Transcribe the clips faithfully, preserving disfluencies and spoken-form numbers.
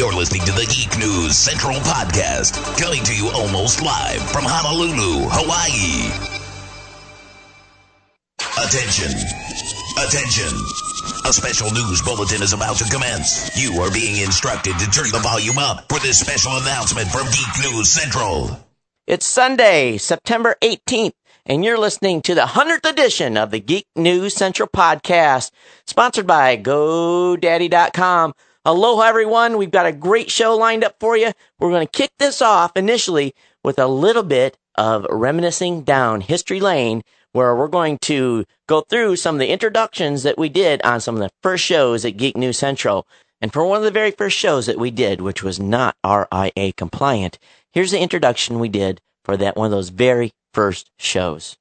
You're listening to the Geek News Central Podcast, coming to you almost live from Honolulu, Hawaii. Attention. Attention. A special news bulletin is about to commence. You are being instructed to turn the volume up for this special announcement from Geek News Central. It's Sunday, September eighteenth, and you're listening to the hundredth edition of the Geek News Central Podcast, sponsored by GoDaddy dot com. Aloha, everyone. We've got a great show lined up for you. We're going to kick this off initially with a little bit of reminiscing down history lane, where we're going to go through some of the introductions that we did on some of the first shows at Geek News Central. And for one of the very first shows that we did, which was not R I A compliant, here's the introduction we did for that one of those very first shows.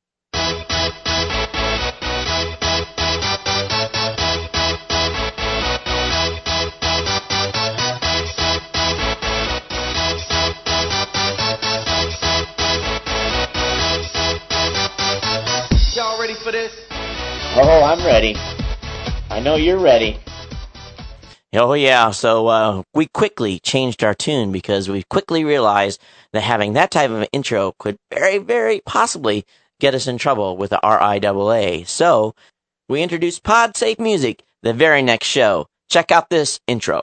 Y'all ready for this? Oh, I'm ready. I know you're ready. Oh, yeah. So uh, we quickly changed our tune because we quickly realized that having that type of an intro could very, very possibly get us in trouble with the R I A A. So we introduced PodSafe Music the very next show. Check out this intro.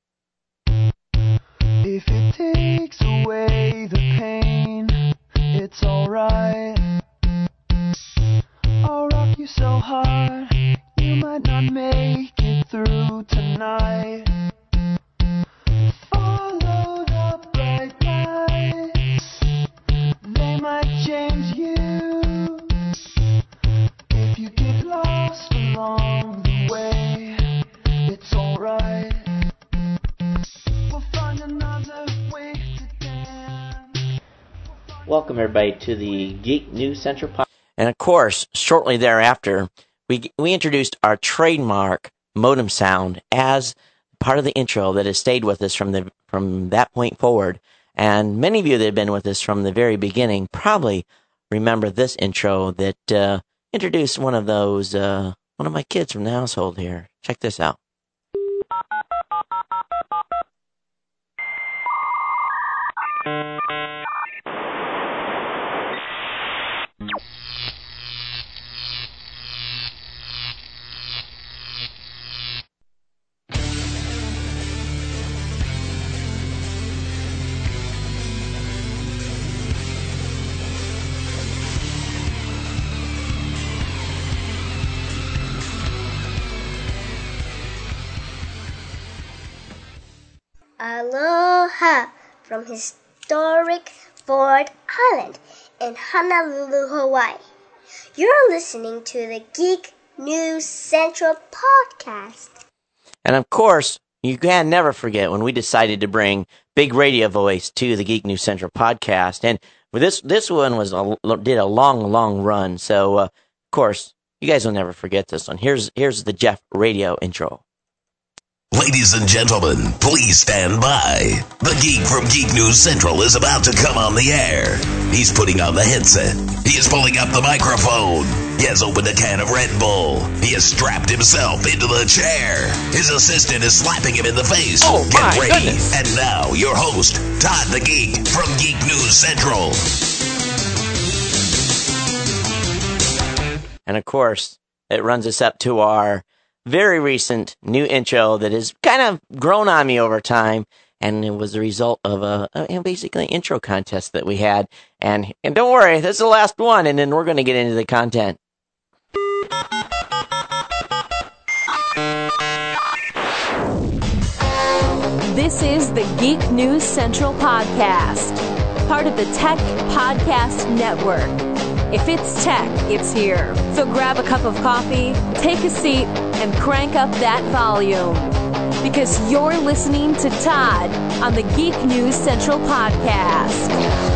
If it takes away the pain, it's alright. I'll rock you so hard, you might not make it through tonight. Follow the bright lights, they might change you. If you get lost along the way, it's alright. We'll find another way to dance. Welcome, everybody, to the Geek News Central Podcast. And of course, shortly thereafter, we we introduced our trademark modem sound as part of the intro that has stayed with us from the from that point forward. And many of you that have been with us from the very beginning probably remember this intro that uh, introduced one of those uh, one of my kids from the household here. Check this out. Aloha from historic Ford Island in Honolulu, Hawaii. You're listening to the Geek News Central Podcast. And of course, you can never forget when we decided to bring Big Radio Voice to the Geek News Central Podcast. And this this one was a, did a long, long run. So, uh, of course, you guys will never forget this one. Here's here's the Jeff Radio intro. Ladies and gentlemen, please stand by. The geek from Geek News Central is about to come on the air. He's putting on the headset. He is pulling up the microphone. He has opened a can of Red Bull. He has strapped himself into the chair. His assistant is slapping him in the face. Oh, Get my ready. goodness. And now, your host, Todd the Geek from Geek News Central. And of course, it runs us up to our very recent new intro that has kind of grown on me over time, and it was the result of a, a basically an intro contest that we had. And and don't worry, this is the last one, and then we're going to get into the content. This is the Geek News Central Podcast, part of the Tech Podcast Network. If it's tech, it's here. So grab a cup of coffee, take a seat, and crank up that volume. Because you're listening to Todd on the Geek News Central Podcast.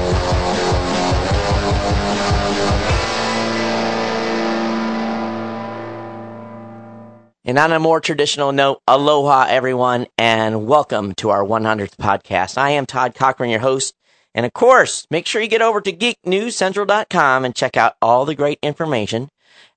And on a more traditional note, aloha, everyone, and welcome to our one hundredth podcast. I am Todd Cochran, your host. And of course, make sure you get over to geek news central dot com and check out all the great information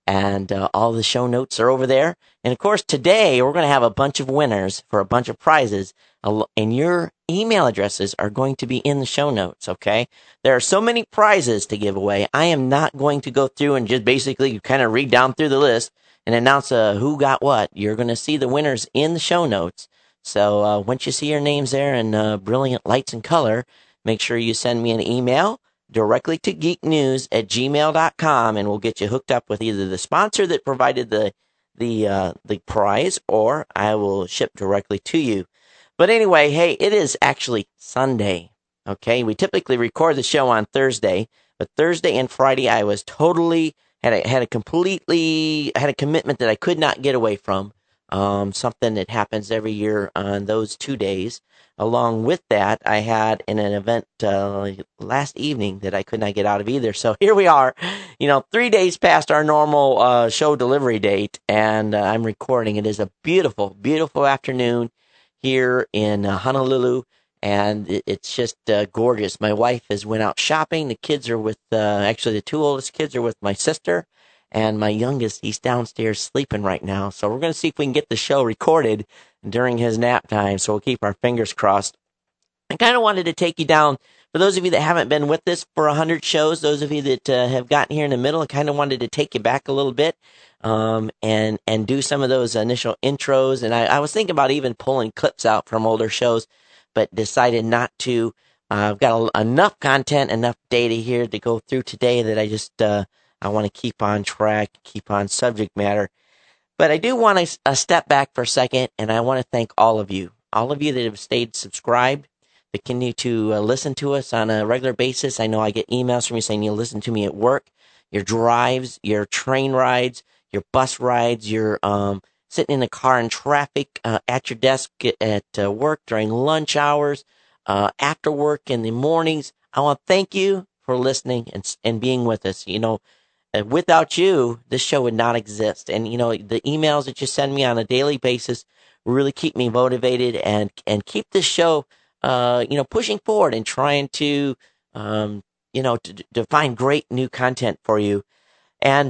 And uh, all the show notes are over there. And of course, today we're going to have a bunch of winners for a bunch of prizes. And your email addresses are going to be in the show notes, okay? There are so many prizes to give away. I am not going to go through and just basically kind of read down through the list and announce uh, who got what. You're going to see the winners in the show notes. So uh, once you see your names there in uh, brilliant lights and color, make sure you send me an email directly to geeknews at gmail dot com, and we'll get you hooked up with either the sponsor that provided the the uh, the prize, or I will ship directly to you. But anyway, hey, it is actually Sunday, okay? We typically record the show on Thursday, but Thursday and Friday I was totally, had a, had a completely, I had a commitment that I could not get away from, um, something that happens every year on those two days. Along with that, I had an, an event uh, last evening that I could not get out of either. So here we are, you know, three days past our normal uh, show delivery date, and uh, I'm recording. It is a beautiful, beautiful afternoon here in uh, Honolulu, and it, it's just uh, gorgeous. My wife has went out shopping. The kids are with, uh, actually the two oldest kids are with my sister, and my youngest, he's downstairs sleeping right now. So we're going to see if we can get the show recorded during his nap time, so we'll keep our fingers crossed. I kind of wanted to take you down, for those of you that haven't been with us for one hundred shows, those of you that uh, have gotten here in the middle, I kind of wanted to take you back a little bit um, and and do some of those initial intros. And I, I was thinking about even pulling clips out from older shows, but decided not to. Uh, I've got a, enough content, enough data here to go through today that I just uh, I want to keep on track, keep on subject matter. But I do want to uh, step back for a second, and I want to thank all of you, all of you that have stayed subscribed, that continue to uh, listen to us on a regular basis. I know I get emails from you saying you listen to me at work, your drives, your train rides, your bus rides, your um, sitting in the car in traffic, uh, at your desk at uh, work during lunch hours, uh, after work in the mornings. I want to thank you for listening and and being with us. You know, uh, without you, this show would not exist. And, you know, the emails that you send me on a daily basis really keep me motivated and, and keep this show Uh, you know, pushing forward and trying to, um, you know, to, to find great new content for you. And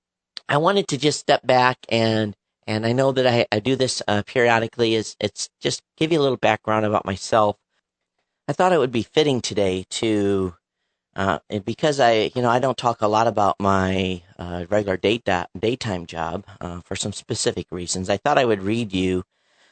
I wanted to just step back and, and I know that I, I do this uh, periodically, is it's just give you a little background about myself. I thought it would be fitting today to, uh, because I, you know, I don't talk a lot about my uh, regular day daytime job uh, for some specific reasons. I thought I would read you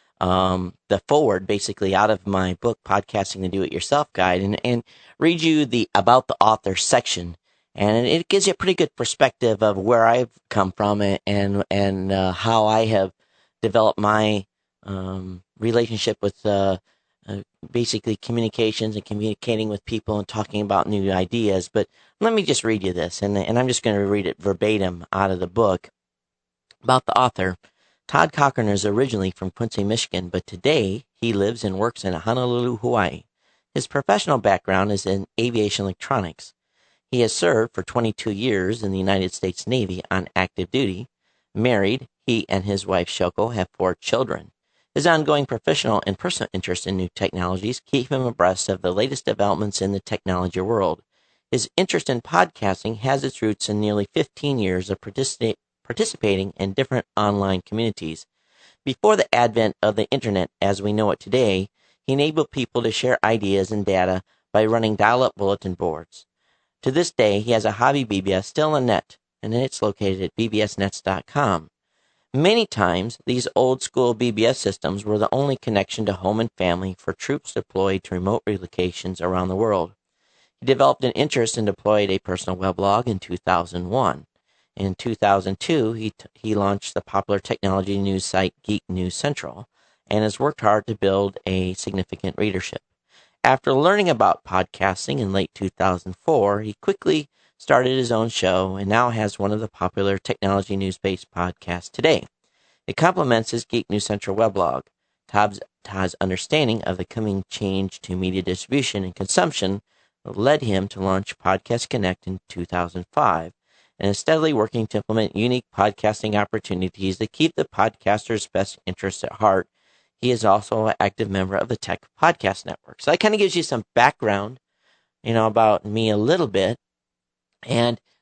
Um, the forward basically out of my book, Podcasting the Do-It-Yourself Guide, and, and read you the About the Author section. And it gives you a pretty good perspective of where I've come from and, and uh, how I have developed my um, relationship with uh, uh, basically communications and communicating with people and talking about new ideas. But let me just read you this, and, and I'm just going to read it verbatim out of the book. About the author. Todd Cochran is originally from Quincy, Michigan, but today he lives and works in Honolulu, Hawaii. His professional background is in aviation electronics. He has served for twenty-two years in the United States Navy on active duty. Married, he and his wife Shoko have four children. His ongoing professional and personal interest in new technologies keep him abreast of the latest developments in the technology world. His interest in podcasting has its roots in nearly fifteen years of participating participating in different online communities. Before the advent of the internet as we know it today, he enabled people to share ideas and data by running dial-up bulletin boards. To this day, he has a hobby B B S still on net, and it's located at b b s nets dot com. Many times, these old-school B B S systems were the only connection to home and family for troops deployed to remote locations around the world. He developed an interest and deployed a personal weblog in two thousand one. In two thousand two, he t- he launched the popular technology news site Geek News Central and has worked hard to build a significant readership. After learning about podcasting in late two thousand four, he quickly started his own show and now has one of the popular technology news-based podcasts today. It complements his Geek News Central weblog. Todd's, Todd's understanding of the coming change to media distribution and consumption led him to launch Podcast Connect in two thousand five. And is steadily working to implement unique podcasting opportunities that keep the podcaster's best interests at heart. He is also an active member of the Tech Podcast Network. So that kind of gives you some background, you know, about me a little bit. And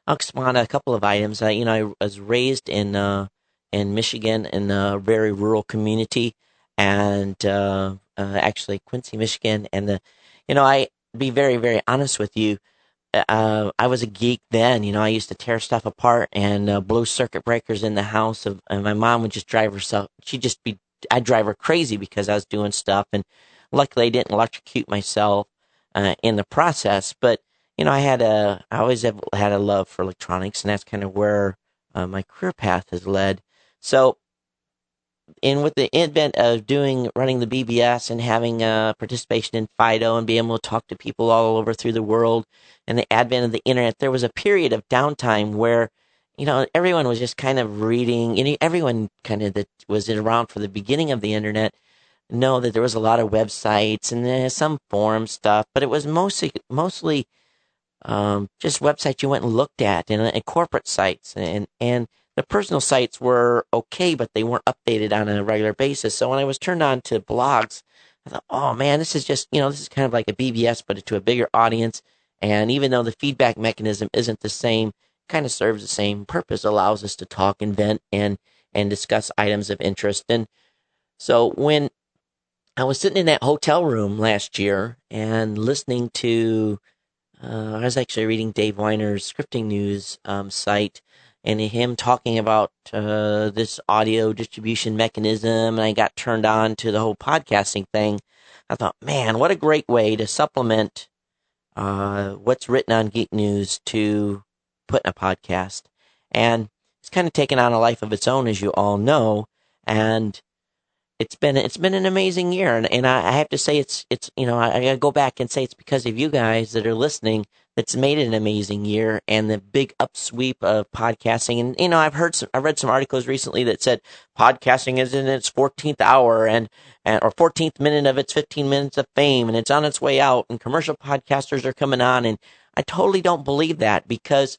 I'll expand on a couple of items. Uh, you know, I was raised in uh, in Michigan in a very rural community, and uh, uh, actually Quincy, Michigan. And the, you know, I be very very honest with you. Uh, I was a geek then. You know, I used to tear stuff apart and uh, blow circuit breakers in the house. Of, and my mom would just drive herself. She'd just be. I'd drive her crazy because I was doing stuff, and luckily I didn't electrocute myself uh, in the process. But you know, I had a, I always have had a love for electronics, and that's kind of where uh, my career path has led. So, and with the advent of doing, running the B B S and having uh, participation in FIDO and being able to talk to people all over through the world, and the advent of the internet, there was a period of downtime where, you know, everyone was just kind of reading, and everyone kind of that was around for the beginning of the internet know that there was a lot of websites and uh, some forum stuff, but it was mostly, mostly, Um, just websites you went and looked at, and, and corporate sites, and and the personal sites were okay, but they weren't updated on a regular basis. So when I was turned on to blogs, I thought, oh man, this is just, you know, this is kind of like a B B S, but to a bigger audience. And even though the feedback mechanism isn't the same, it kind of serves the same purpose, allows us to talk and vent and and discuss items of interest. And so when I was sitting in that hotel room last year and listening to Uh, I was actually reading Dave Weiner's scripting news um, site, and him talking about uh, this audio distribution mechanism, and I got turned on to the whole podcasting thing. I thought, man, what a great way to supplement uh, what's written on Geek News to put in a podcast. And it's kind of taken on a life of its own, as you all know, and It's been it's been an amazing year, and, and I have to say it's it's you know I, I gotta go back and say it's because of you guys that are listening that's made it an amazing year, and the big upsweep of podcasting. And you know I've heard some, I've read some articles recently that said podcasting is in its fourteenth hour and, and or fourteenth minute of its fifteen minutes of fame, and it's on its way out, and commercial podcasters are coming on, and I totally don't believe that, because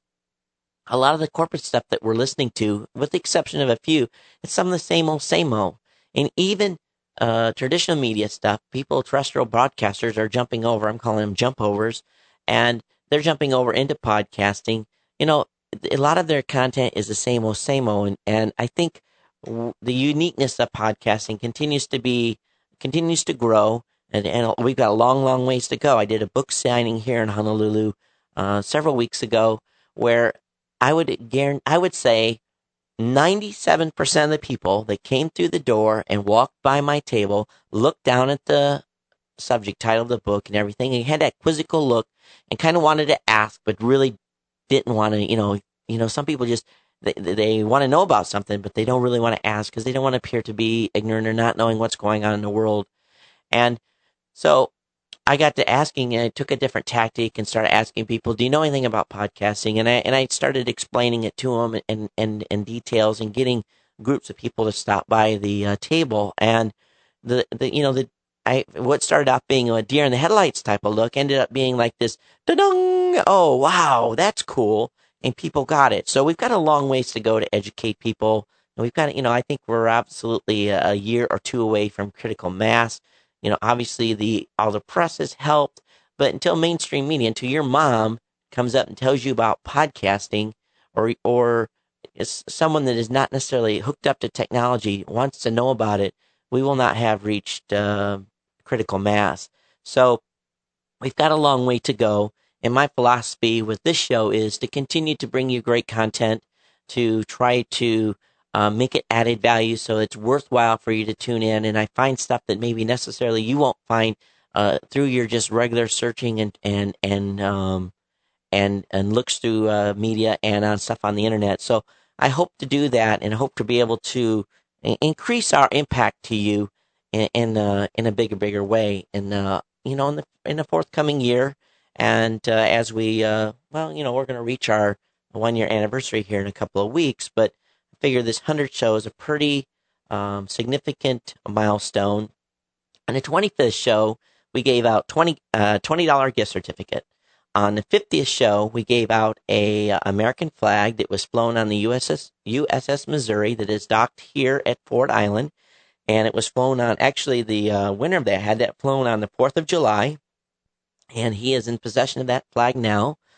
a lot of the corporate stuff that we're listening to, with the exception of a few, it's some of the same old same old. And even uh, traditional media stuff, people, terrestrial broadcasters are jumping over. I'm calling them jump overs, and they're jumping over into podcasting. You know, a lot of their content is the same old, same old. And, and I think w- the uniqueness of podcasting continues to be, continues to grow. And, and we've got a long, long ways to go. I did a book signing here in Honolulu uh, several weeks ago where I would guarantee, I would say, ninety-seven percent of the people that came through the door and walked by my table looked down at the subject title of the book and everything, and had that quizzical look and kind of wanted to ask, but really didn't want to, you know, you know, some people just, they, they want to know about something, but they don't really want to ask because they don't want to appear to be ignorant or not knowing what's going on in the world. And so I got to asking, and I took a different tactic and started asking people, do you know anything about podcasting? And I and I started explaining it to them and and and details, and getting groups of people to stop by the uh, table. And the the you know the I what started off being a deer in the headlights type of look ended up being like this, da-dung, oh wow, that's cool, and people got it. So we've got a long ways to go to educate people, and we've got, you know, I think we're absolutely a year or two away from critical mass. You know, obviously the all the press has helped, but until mainstream media, until your mom comes up and tells you about podcasting, or or is someone that is not necessarily hooked up to technology wants to know about it, we will not have reached uh, critical mass. So we've got a long way to go. And my philosophy with this show is to continue to bring you great content, to try to Uh, make it added value so it's worthwhile for you to tune in. And I find stuff that maybe necessarily you won't find uh, through your just regular searching and and and um, and and looks through uh, media and on stuff on the internet. So I hope to do that, and I hope to be able to increase our impact to you in in, uh, in a bigger bigger way. And uh, you know, in the in the forthcoming year, and uh, as we uh, well, you know, we're going to reach our one year anniversary here in a couple of weeks, but figure this hundredth show is a pretty um, significant milestone. On the twenty-fifth show, we gave out twenty uh, twenty dollars gift certificate. On the fiftieth show, we gave out a uh, American flag that was flown on the U S S U S S Missouri that is docked here at Ford Island, and it was flown on. Actually, the uh, winner of that had that flown on the fourth of July, and he is in possession of that flag now.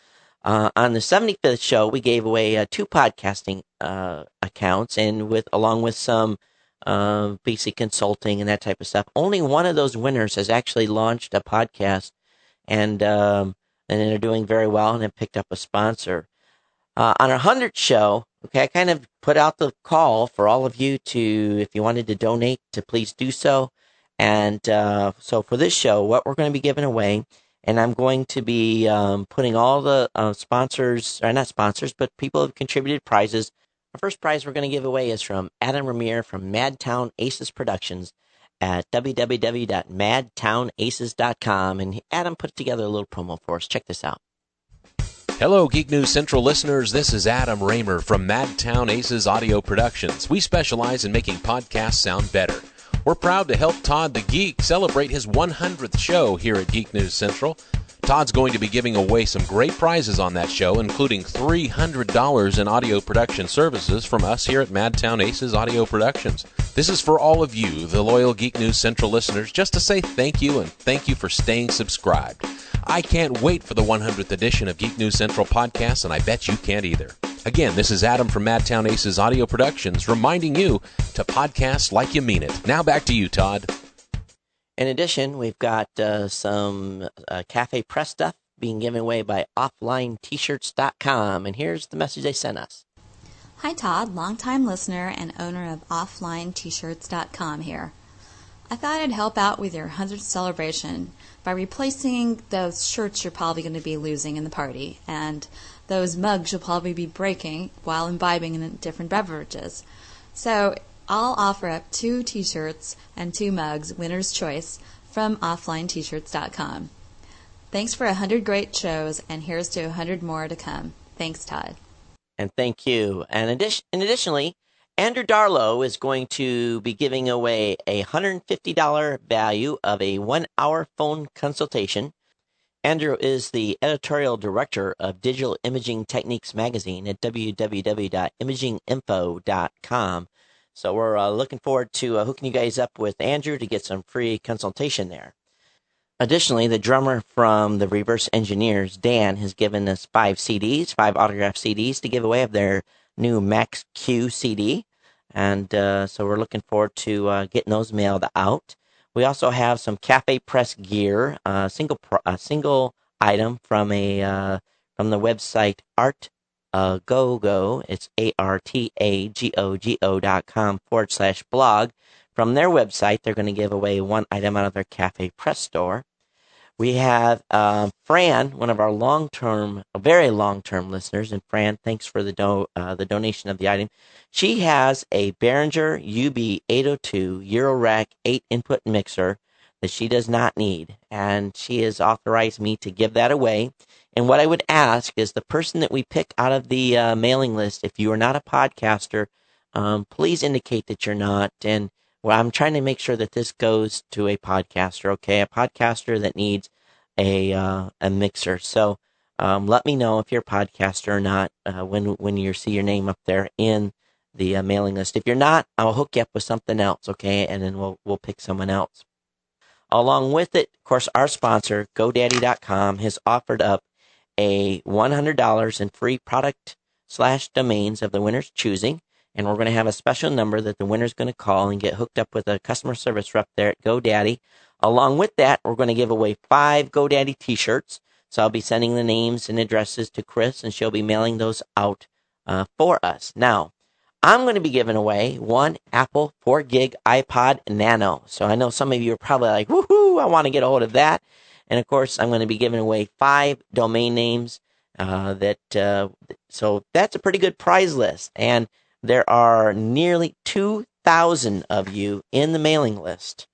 Uh, on the seventy-fifth show, we gave away uh, two podcasting uh, accounts, and with along with some uh, basic consulting and that type of stuff. Only one of those winners has actually launched a podcast, and um, and they're doing very well and have picked up a sponsor. Uh, on our hundredth show, okay, I kind of put out the call for all of you to, if you wanted to donate, to please do so. And uh, so for this show, what we're going to be giving away, and I'm going to be um, putting all the uh, sponsors, or not sponsors, but people who have contributed prizes. Our first prize we're going to give away is from Adam Ramir from Madtown Aces Productions at w w w dot madtown aces dot com. And Adam put together a little promo for us. Check this out. Hello, Geek News Central listeners. This is Adam Raymer from Madtown Aces Audio Productions. We specialize in making podcasts sound better. We're proud to help Todd the Geek celebrate his one hundredth show here at Geek News Central. Todd's going to be giving away some great prizes on that show, including three hundred dollars in audio production services from us here at Madtown Aces Audio Productions. This is for all of you, the loyal Geek News Central listeners, just to say thank you and thank you for staying subscribed. I can't wait for the one hundredth edition of Geek News Central Podcast, and I bet you can't either. Again, this is Adam from Madtown Aces Audio Productions, reminding you to podcast like you mean it. Now back to you, Todd. In addition, we've got uh, some uh, Cafe Press stuff being given away by offline t shirts dot com, and here's the message they sent us. Hi, Todd, longtime listener and owner of offline t shirts dot com here. I thought I'd help out with your one hundredth celebration by replacing those shirts you're probably going to be losing in the party and those mugs you'll probably be breaking while imbibing in different beverages. So I'll offer up two t-shirts and two mugs, winner's choice, from offline t shirts dot com. Thanks for one hundred great shows, and here's to one hundred more to come. Thanks, Todd. And thank you. And, addition- and additionally, Andrew Darlow is going to be giving away a one hundred fifty dollars value of a one-hour phone consultation. Andrew is the editorial director of Digital Imaging Techniques magazine at w w w dot imaging info dot com. So we're uh, looking forward to uh, hooking you guys up with Andrew to get some free consultation there. Additionally, the drummer from the Reverse Engineers, Dan, has given us five C Ds, five autographed C Ds to give away of their new Max Q C D. And uh, so we're looking forward to uh, getting those mailed out. We also have some Cafe Press gear, a uh, single pro- a single item from a uh, from the website Art uh, Go Go. It's A R T A G O G O dot com forward slash blog. From their website, they're going to give away one item out of their Cafe Press store. We have uh, Fran, one of our long-term, very long-term listeners, and Fran, thanks for the do- uh, the donation of the item. She has a Behringer U B eight oh two Eurorack eight input mixer that she does not need, and she has authorized me to give that away. And what I would ask is the person that we pick out of the uh, mailing list, if you are not a podcaster, um, please indicate that you're not. And well, I'm trying to make sure that this goes to a podcaster, okay? A podcaster that needs a uh, a mixer. So um, let me know if you're a podcaster or not uh, when when you see your name up there in the uh, mailing list. If you're not, I'll hook you up with something else, okay? And then we'll we'll pick someone else. Along with it, of course, our sponsor, GoDaddy dot com, has offered up a one hundred dollars in free product slash domains of the winner's choosing. And we're going to have a special number that the winner's going to call and get hooked up with a customer service rep there at GoDaddy. Along with that, we're going to give away five GoDaddy t-shirts. So I'll be sending the names and addresses to Chris, and she'll be mailing those out uh, for us. Now, I'm going to be giving away one Apple four gig iPod Nano. So I know some of you are probably like, woohoo, I want to get a hold of that. And of course, I'm going to be giving away five domain names. Uh, that uh, so that's a pretty good prize list. And there are nearly two thousand of you in the mailing list.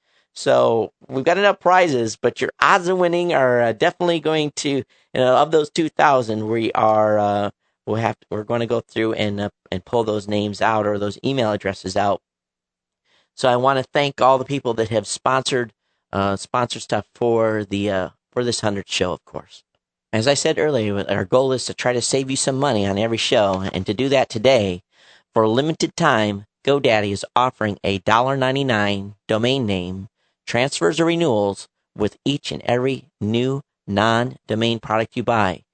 So we've got enough prizes, but your odds of winning are uh, definitely going to, you know, of those two thousand, we are, uh, we'll have to, we're going to go through and, uh, and pull those names out or those email addresses out. So I want to thank all the people that have sponsored, uh, sponsored stuff for the, uh, for this hundredth show, of course. As I said earlier, our goal is to try to save you some money on every show. And to do that today, for a limited time, GoDaddy is offering a one dollar ninety-nine domain name, transfers or renewals with each and every new non-domain product you buy.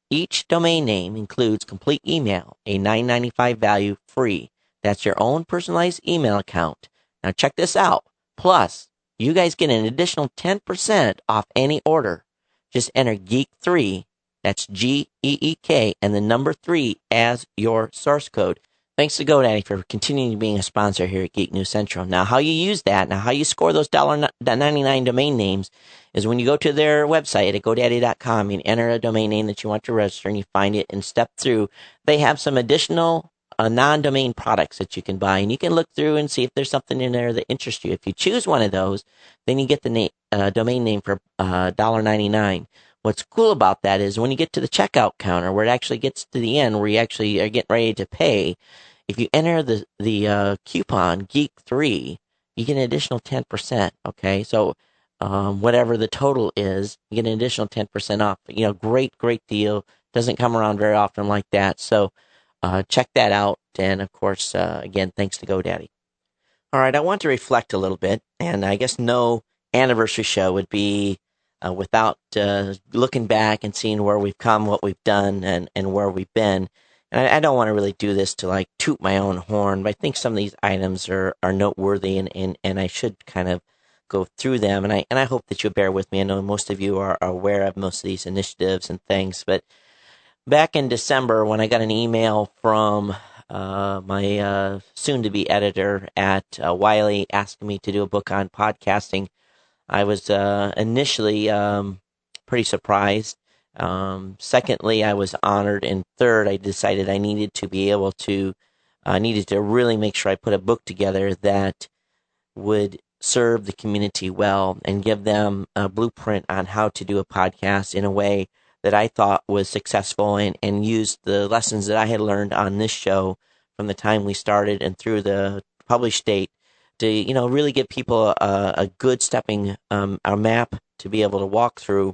Each domain name includes complete email, a nine ninety-five value free. That's your own personalized email account. Now check this out. Plus, you guys get an additional ten percent off any order. Just enter geek three, that's G E E K, and the number three as your source code. Thanks to GoDaddy for continuing being a sponsor here at Geek News Central. Now, how you use that, now how you score those one dollar ninety-nine domain names is when you go to their website at GoDaddy dot com and enter a domain name that you want to register, and you find it and step through. They have some additional uh, non-domain products that you can buy, and you can look through and see if there's something in there that interests you. If you choose one of those, then you get the na- uh, domain name for uh, one dollar ninety-nine. What's cool about that is when you get to the checkout counter, where it actually gets to the end, where you actually are getting ready to pay, if you enter the the uh, coupon geek three, you get an additional ten percent. Okay, so um, whatever the total is, you get an additional ten percent off. You know, great, great deal. Doesn't come around very often like that. So uh, check that out. And of course, uh, again, thanks to GoDaddy. All right, I want to reflect a little bit, and I guess no anniversary show would be uh, without uh, looking back and seeing where we've come, what we've done, and, and where we've been. And I, I don't want to really do this to like toot my own horn, but I think some of these items are, are noteworthy, and, and, and I should kind of go through them. And I and I hope that you'll bear with me. I know most of you are, are aware of most of these initiatives and things, but back in December when I got an email from uh, my uh, soon-to-be editor at uh, Wiley asking me to do a book on podcasting, I was uh, initially um, pretty surprised. Um, secondly, I was honored. And third, I decided I needed to be able to, I uh, needed to really make sure I put a book together that would serve the community well and give them a blueprint on how to do a podcast in a way that I thought was successful, and, and used the lessons that I had learned on this show from the time we started and through the published date to, you know, really give people a, a good stepping, um, a map to be able to walk through.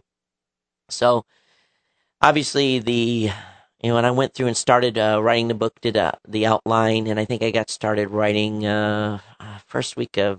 So, obviously, the you know when I went through and started uh, writing the book, did uh, the outline, and I think I got started writing uh, first week of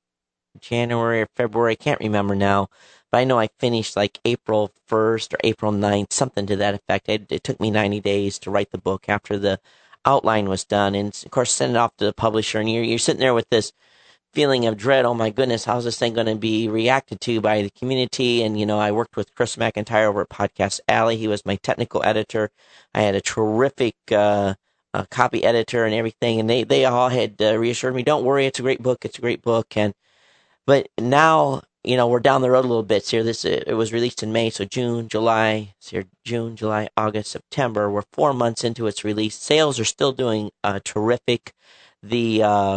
January or February. I can't remember now, but I know I finished like April first or April ninth, something to that effect. It, it took me ninety days to write the book after the outline was done, and of course send it off to the publisher. And you're you're sitting there with this feeling of dread. Oh my goodness, how's this thing going to be reacted to by the community? And, you know, I worked with Chris McIntyre over at Podcast Alley. He was my technical editor. I had a terrific uh, uh, copy editor and everything. And they, they all had uh, reassured me, don't worry, it's a great book. It's a great book. And, but now, you know, we're down the road a little bit here. This, it was released in May. So June, July, so here, June, July, August, September. We're four months into its release. Sales are still doing uh, terrific. The, uh,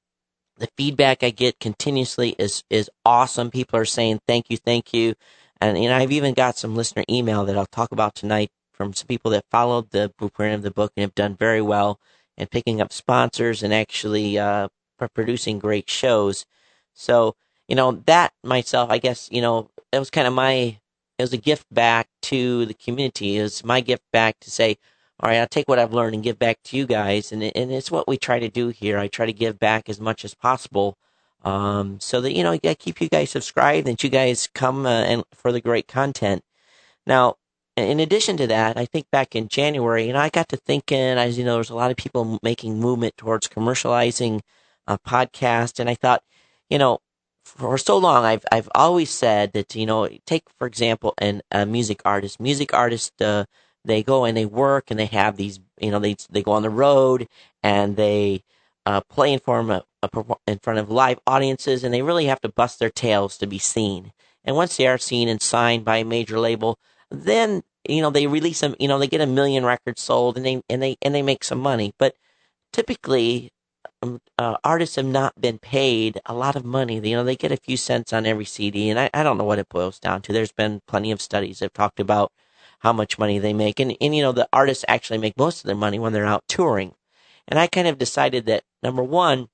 The feedback I get continuously is, is awesome. People are saying, thank you, thank you. And, you know, I've even got some listener email that I'll talk about tonight from some people that followed the blueprint of the book and have done very well in picking up sponsors and actually uh, producing great shows. So, you know, that myself, I guess, you know, it was kind of my, it was a gift back to the community. It was my gift back to say, all right, I'll take what I've learned and give back to you guys. And and it's what we try to do here. I try to give back as much as possible um, so that, you know, I keep you guys subscribed and you guys come uh, and for the great content. Now, in addition to that, I think back in January, you know, I got to thinking, as you know, there's a lot of people making movement towards commercializing a podcast. And I thought, you know, for so long, I've I've always said that, you know, take, for example, an, a music artist. Music artist, uh, they go and they work and they have these, you know, they they go on the road and they uh, play in, form of, in front of live audiences, and they really have to bust their tails to be seen. And once they are seen and signed by a major label, then, you know, they release them, you know, they get a million records sold and they and they and they make some money. But typically, um, uh, artists have not been paid a lot of money. You know, they get a few cents on every C D, and I, I don't know what it boils down to. There's been plenty of studies that have talked about how much money they make. And, and, you know, the artists actually make most of their money when they're out touring. And I kind of decided that, number one,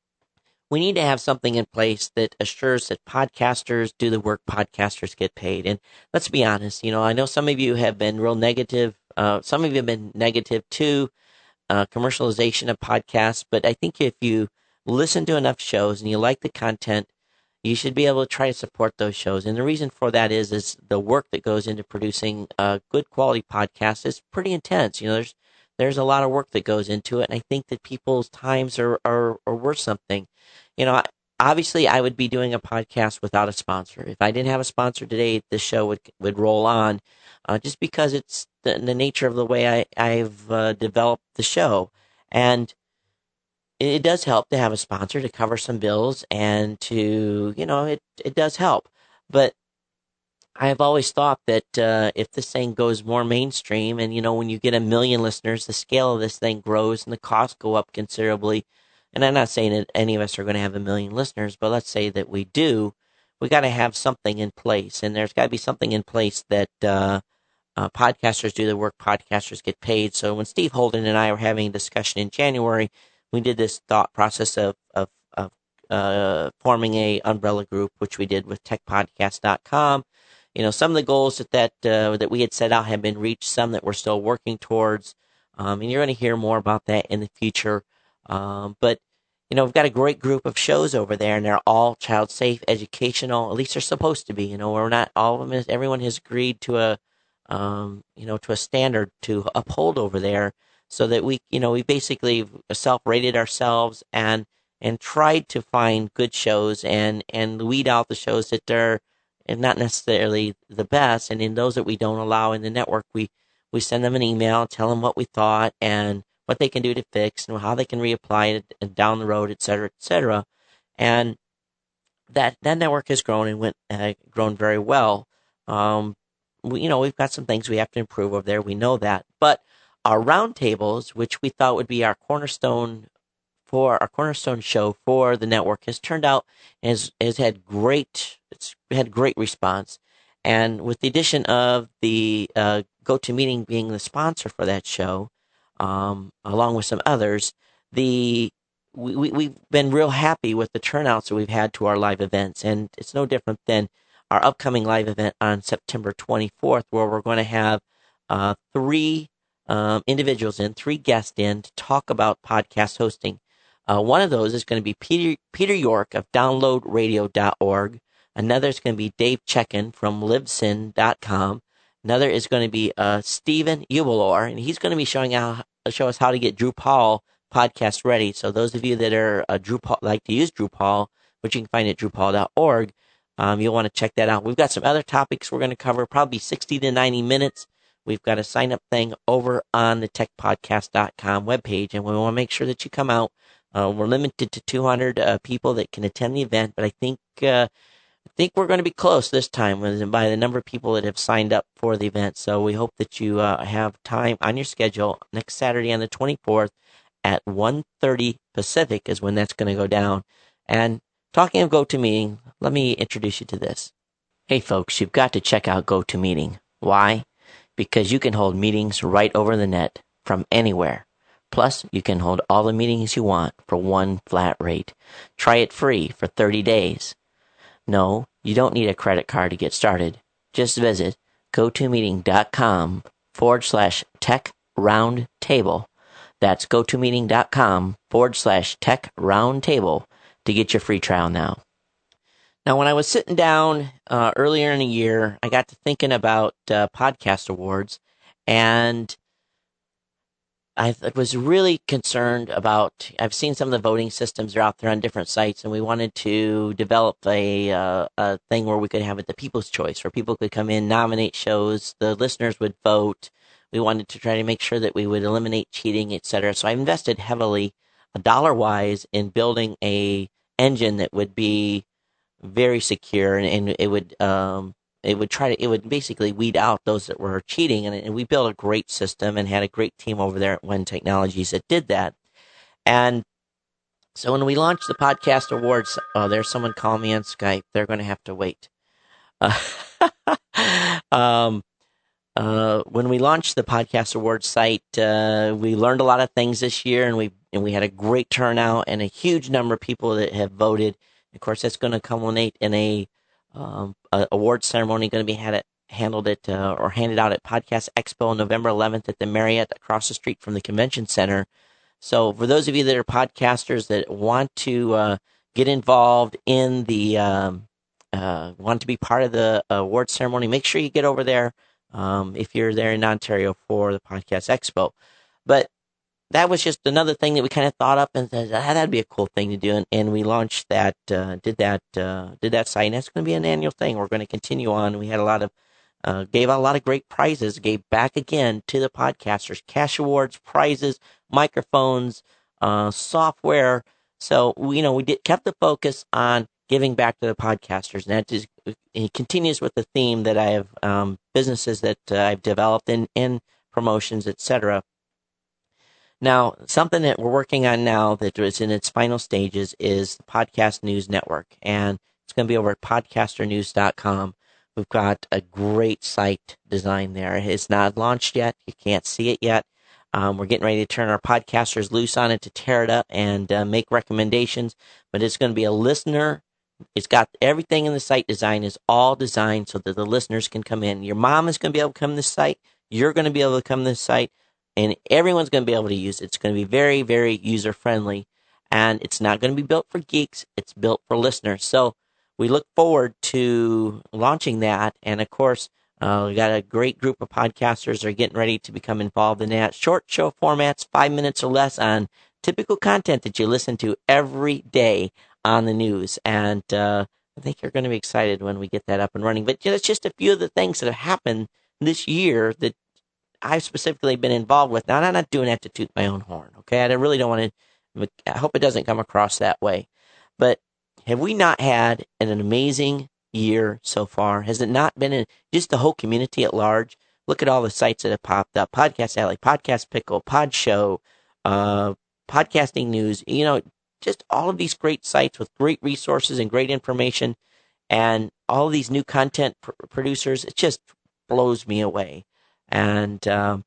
we need to have something in place that assures that podcasters do the work podcasters get paid. And let's be honest, you know, I know some of you have been real negative. Uh, some of you have been negative to uh, commercialization of podcasts. But I think if you listen to enough shows and you like the content, you should be able to try to support those shows. And the reason for that is, is the work that goes into producing a good quality podcast is pretty intense. You know, there's, there's a lot of work that goes into it. And I think that people's times are, are, are worth something. You know, obviously I would be doing a podcast without a sponsor. If I didn't have a sponsor today, this show would, would roll on, uh, just because it's the, the nature of the way I, I've uh, developed the show. And it does help to have a sponsor to cover some bills and to, you know, it, it does help. But I've always thought that uh, if this thing goes more mainstream and, you know, when you get a million listeners, the scale of this thing grows and the costs go up considerably. And I'm not saying that any of us are going to have a million listeners, but let's say that we do, we got to have something in place. And there's got to be something in place that uh, uh, podcasters do the work, podcasters get paid. So when Steve Holden and I were having a discussion in January, we did this thought process of, of, of uh, forming a umbrella group, which we did with tech podcast dot com. You know, some of the goals that that, uh, that we had set out have been reached, some that we're still working towards. Um, and you're going to hear more about that in the future. Um, but, you know, we've got a great group of shows over there, and they're all child safe, educational. At least they're supposed to be. You know, we're not all of them. Everyone has agreed to a, um, you know, to a standard to uphold over there. So that we, you know, we basically self-rated ourselves and and tried to find good shows and, and weed out the shows that are not necessarily the best. And in those that we don't allow in the network, we, we send them an email, tell them what we thought and what they can do to fix and how they can reapply it down the road, et cetera, et cetera. And that that network has grown and went uh, grown very well. Um, we, you know, we've got some things we have to improve over there. We know that, but our roundtables, which we thought would be our cornerstone for our cornerstone show for the network, has turned out has has had great it's had great response. And with the addition of the uh, GoToMeeting being the sponsor for that show, um, along with some others, the we, we we've been real happy with the turnouts that we've had to our live events, and it's no different than our upcoming live event on September twenty-fourth, where we're going to have uh, three. Um, individuals in, three guests in to talk about podcast hosting. Uh, one of those is going to be Peter Peter York of download radio dot org. Another is going to be Dave Checkin from libsyn dot com. Another is going to be uh, Stephen Ubelor, and he's going to be showing out, show us how to get Drupal podcast ready. So those of you that are uh, Drupal, like to use Drupal, which you can find at drupal dot org, um, you'll want to check that out. We've got some other topics we're going to cover, probably sixty to ninety minutes. We've got a sign-up thing over on the tech podcast dot com webpage, and we want to make sure that you come out. Uh, we're limited to two hundred uh, people that can attend the event, but I think uh, I think we're going to be close this time by the number of people that have signed up for the event. So we hope that you uh, have time on your schedule next Saturday on the twenty-fourth at one thirty Pacific is when that's going to go down. And talking of GoToMeeting, let me introduce you to this. Hey, folks, you've got to check out GoToMeeting. Why? Because you can hold meetings right over the net from anywhere. Plus, you can hold all the meetings you want for one flat rate. Try it free for thirty days. No, you don't need a credit card to get started. Just visit GoToMeeting.com forward slash tech round table. That's GoToMeeting.com forward slash tech round table to get your free trial now. Now, when I was sitting down uh, earlier in the year, I got to thinking about uh, podcast awards, and I was really concerned about, I've seen some of the voting systems are out there on different sites, and we wanted to develop a, uh, a thing where we could have it the people's choice, where people could come in, nominate shows, the listeners would vote. We wanted to try to make sure that we would eliminate cheating, et cetera. So I invested heavily, dollar-wise, in building a engine that would be very secure, and, and it would um, it would try to it would basically weed out those that were cheating, and, and we built a great system and had a great team over there at Wen Technologies that did that. And so when we launched the podcast awards, oh, there's someone calling me on Skype. They're going to have to wait. Uh, um, uh, when we launched the podcast awards site, uh, we learned a lot of things this year, and we and we had a great turnout and a huge number of people that have voted. Of course, that's going to culminate in a, um, a award ceremony going to be had at, handled at uh, or handed out at Podcast Expo on November eleventh at the Marriott across the street from the convention center. So for those of you that are podcasters that want to uh, get involved in the, um, uh, want to be part of the award ceremony, make sure you get over there um, if you're there in Ontario for the Podcast Expo. But that was just another thing that we kind of thought up and said, ah, that'd be a cool thing to do. And, and we launched that, uh, did that, uh, did that site. And that's going to be an annual thing. We're going to continue on. We had a lot of, uh, gave out a lot of great prizes, gave back again to the podcasters, cash awards, prizes, microphones, uh, software. So, you know, we did, kept the focus on giving back to the podcasters. And that is, it continues with the theme that I have, um, businesses that uh, I've developed in, in promotions, et cetera. Now, something that we're working on now that is in its final stages is the Podcast News Network, and it's going to be over at podcaster news dot com. We've got a great site design there. It's not launched yet. You can't see it yet. Um, we're getting ready to turn our podcasters loose on it to tear it up and uh, make recommendations, but it's going to be a listener. It's got everything in the site design is all designed so that the listeners can come in. Your mom is going to be able to come to this site. You're going to be able to come to this site. And everyone's going to be able to use it. It's going to be very, very user-friendly. And it's not going to be built for geeks. It's built for listeners. So we look forward to launching that. And, of course, uh, we got a great group of podcasters that are getting ready to become involved in that. Short show formats, five minutes or less on typical content that you listen to every day on the news. And uh, I think you're going to be excited when we get that up and running. But you know, it's just a few of the things that have happened this year that I've specifically been involved with. Now, I'm not doing that to toot my own horn, okay? I really don't want to, I hope it doesn't come across that way. But have we not had an amazing year so far? Has it not been in just the whole community at large? Look at all the sites that have popped up. Podcast Alley, Podcast Pickle, Pod Show, uh, Podcasting News, you know, just all of these great sites with great resources and great information and all of these new content pr- producers. It just blows me away. And um,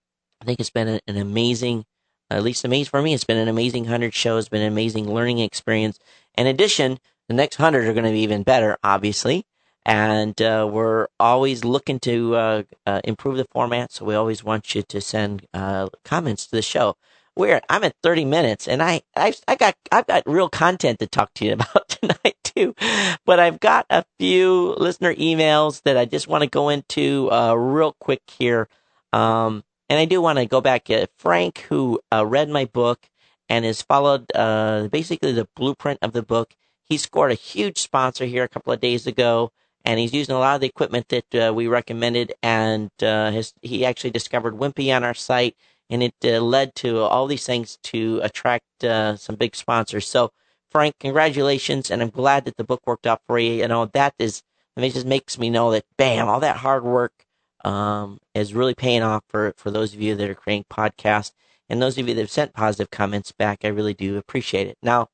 I think it's been an, an amazing, at least amazing for me, it's been an amazing one hundred shows, been an amazing learning experience. In addition, the next one hundred are going to be even better, obviously. And uh, we're always looking to uh, uh, improve the format, so we always want you to send uh, comments to the show. We're I'm at thirty minutes, and I I I got I've got real content to talk to you about tonight too. But I've got a few listener emails that I just want to go into uh, real quick here. Um, and I do want to go back to Frank, who uh, read my book and has followed uh, basically the blueprint of the book. He scored a huge sponsor here a couple of days ago, and he's using a lot of the equipment that uh, we recommended. And uh, his, he actually discovered Wimpy on our site. And it uh, led to all these things to attract uh, some big sponsors. So, Frank, congratulations, and I'm glad that the book worked out for you. You know, that is, it just makes me know that, bam, all that hard work um, is really paying off for, for those of you that are creating podcasts. And those of you that have sent positive comments back, I really do appreciate it. Now,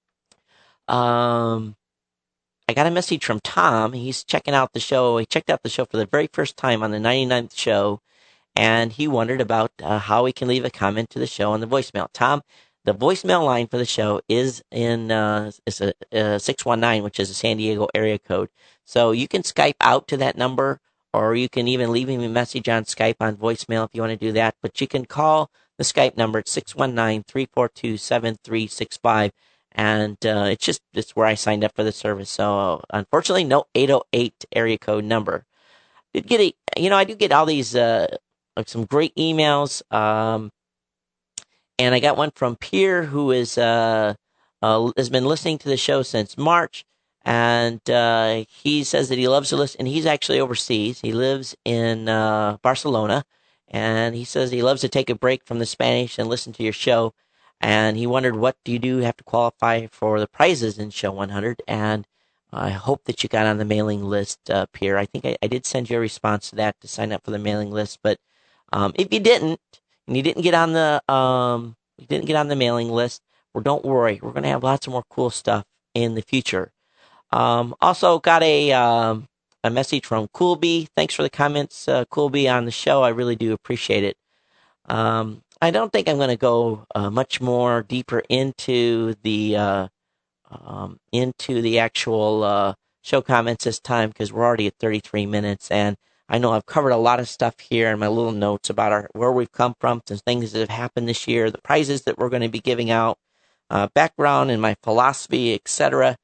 um, I got a message from Tom. He's checking out the show. He checked out the show for the very first time on the ninety-ninth show. And he wondered about uh, how we can leave a comment to the show on the voicemail. Tom, the voicemail line for the show is in uh, is a, a six one nine, which is a San Diego area code. So you can Skype out to that number, or you can even leave me a message on Skype on voicemail if you want to do that. But you can call the Skype number at six one nine, three four two, seven three six five. And uh, it's just it's where I signed up for the service. So unfortunately, no eight oh eight area code number. Did get a, you know, I do get all these. Uh, Some great emails, um, and I got one from Pierre, who is uh, uh, has been listening to the show since March, and uh, he says that he loves to listen. And he's actually overseas. He lives in uh, Barcelona, and he says he loves to take a break from the Spanish and listen to your show. And he wondered, what do you do have to qualify for the prizes in Show one hundred? And I hope that you got on the mailing list, uh, Pierre. I think I, I did send you a response to that to sign up for the mailing list, but Um, if you didn't, and you didn't get on the, um, you didn't get on the mailing list, well, don't worry. We're going to have lots of more cool stuff in the future. Um, also got a, um, a message from Coolby. Thanks for the comments, uh, Coolby, on the show. I really do appreciate it. Um, I don't think I'm going to go, uh, much more deeper into the, uh, um, into the actual, uh, show comments this time, because we're already at thirty-three minutes, and I know I've covered a lot of stuff here in my little notes about our, where we've come from, some things that have happened this year, the prizes that we're going to be giving out. uh, background and my philosophy, et cetera.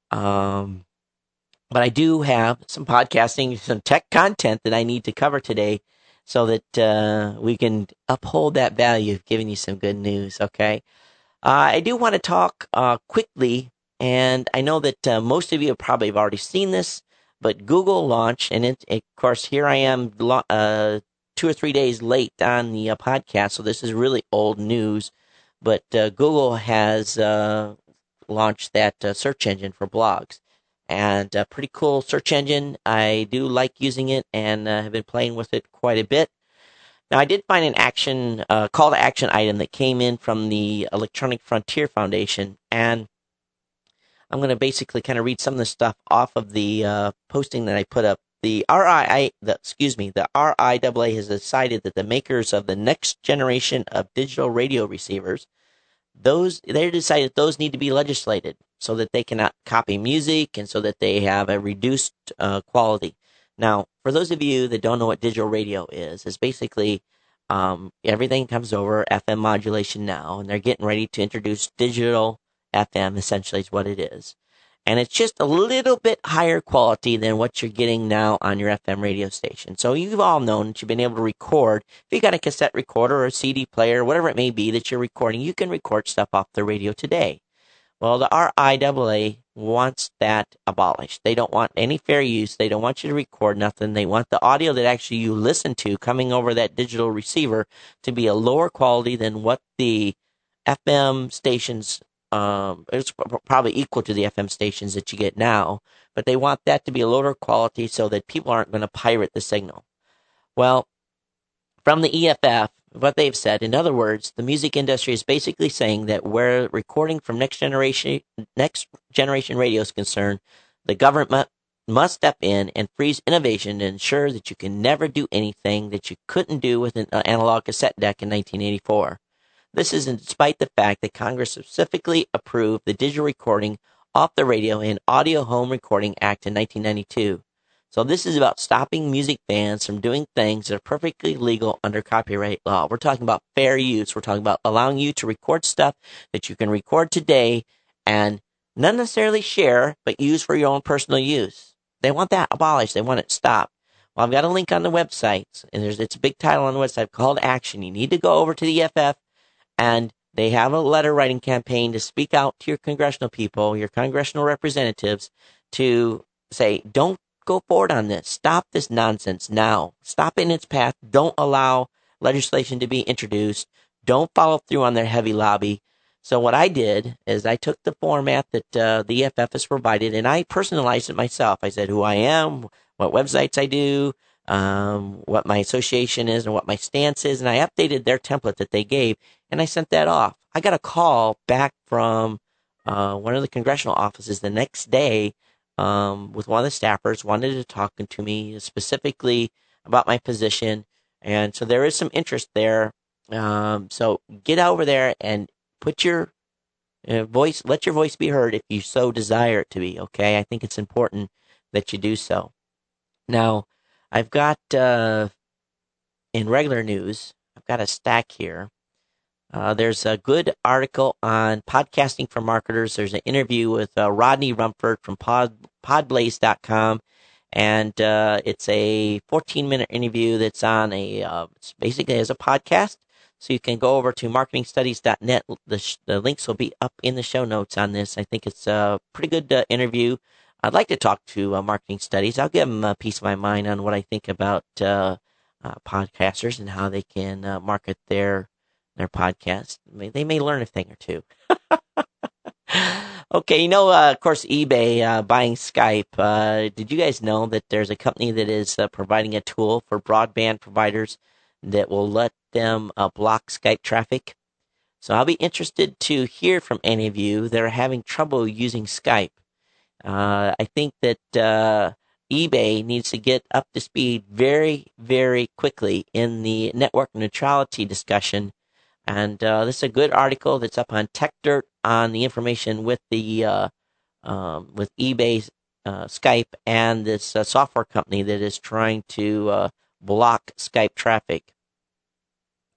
Um, but I do have some podcasting, some tech content that I need to cover today so that uh, we can uphold that value of giving you some good news, okay? Uh, I do want to talk uh, quickly, and I know that uh, most of you probably have already seen this, but Google launched, and it, of course, here I am uh, two or three days late on the uh, podcast, so this is really old news, but uh, Google has uh, launched that uh, search engine for blogs. And a pretty cool search engine. I do like using it and uh, have been playing with it quite a bit. Now, I did find an action, uh, call to action item that came in from the Electronic Frontier Foundation, and I'm going to basically kind of read some of the stuff off of the uh, posting that I put up. The R I A, the, excuse me, the R I A A has decided that the makers of the next generation of digital radio receivers, those they decided those need to be legislated so that they cannot copy music and so that they have a reduced uh, quality. Now, for those of you that don't know what digital radio is, it's basically um, everything comes over F M modulation now, and they're getting ready to introduce digital F M, essentially is what it is. And it's just a little bit higher quality than what you're getting now on your F M radio station. So you've all known that you've been able to record. If you got a cassette recorder or a C D player, whatever it may be that you're recording, you can record stuff off the radio today. Well, the R I A A wants that abolished. They don't want any fair use. They don't want you to record nothing. They want the audio that actually you listen to coming over that digital receiver to be a lower quality than what the F M stations Um, it's probably equal to the F M stations that you get now, but they want that to be a lower quality so that people aren't going to pirate the signal. Well, from the E F F, what they've said, in other words, the music industry is basically saying that where recording from next generation, next generation radio is concerned, the government must step in and freeze innovation to ensure that you can never do anything that you couldn't do with an analog cassette deck in nineteen eighty-four. This is in spite the fact that Congress specifically approved the Digital Recording Off the Radio and Audio Home Recording Act in nineteen ninety-two. So this is about stopping music fans from doing things that are perfectly legal under copyright law. We're talking about fair use. We're talking about allowing you to record stuff that you can record today and not necessarily share, but use for your own personal use. They want that abolished. They want it stopped. Well, I've got a link on the website, and there's it's a big title on the website called Action. You need to go over to the E F F. And they have a letter writing campaign to speak out to your congressional people, your congressional representatives, to say, don't go forward on this. Stop this nonsense now. Stop it in its path. Don't allow legislation to be introduced. Don't follow through on their heavy lobby. So what I did is I took the format that uh, the E F F has provided, and I personalized it myself. I said who I am, what websites I do, um, what my association is, and what my stance is, and I updated their template that they gave, and I sent that off. I got a call back from uh, one of the congressional offices the next day um, with one of the staffers, wanted to talk to me specifically about my position, and so there is some interest there. Um, so get over there and put your uh, voice, let your voice be heard if you so desire it to be, okay? I think it's important that you do so. Now, I've got, uh, in regular news, I've got a stack here. Uh, there's a good article on podcasting for marketers. There's an interview with uh, Rodney Rumford from pod, podblaze dot com. And uh, it's a fourteen minute interview that's on a, uh, it's basically as a podcast. So you can go over to marketing studies dot net. The, sh- the links will be up in the show notes on this. I think it's a pretty good uh, interview. I'd like to talk to uh, Marketing Studies. I'll give them a piece of my mind on what I think about uh, uh, podcasters and how they can uh, market their their podcast. I mean, they may learn a thing or two. Okay, you know, uh, of course, eBay uh, buying Skype. Uh, did you guys know that there's a company that is uh, providing a tool for broadband providers that will let them uh, block Skype traffic? So I'll be interested to hear from any of you that are having trouble using Skype. Uh, I think that uh, eBay needs to get up to speed very, very quickly in the network neutrality discussion. And uh, this is a good article that's up on TechDirt on the information with the uh, um, with eBay, uh, Skype, and this uh, software company that is trying to uh, block Skype traffic.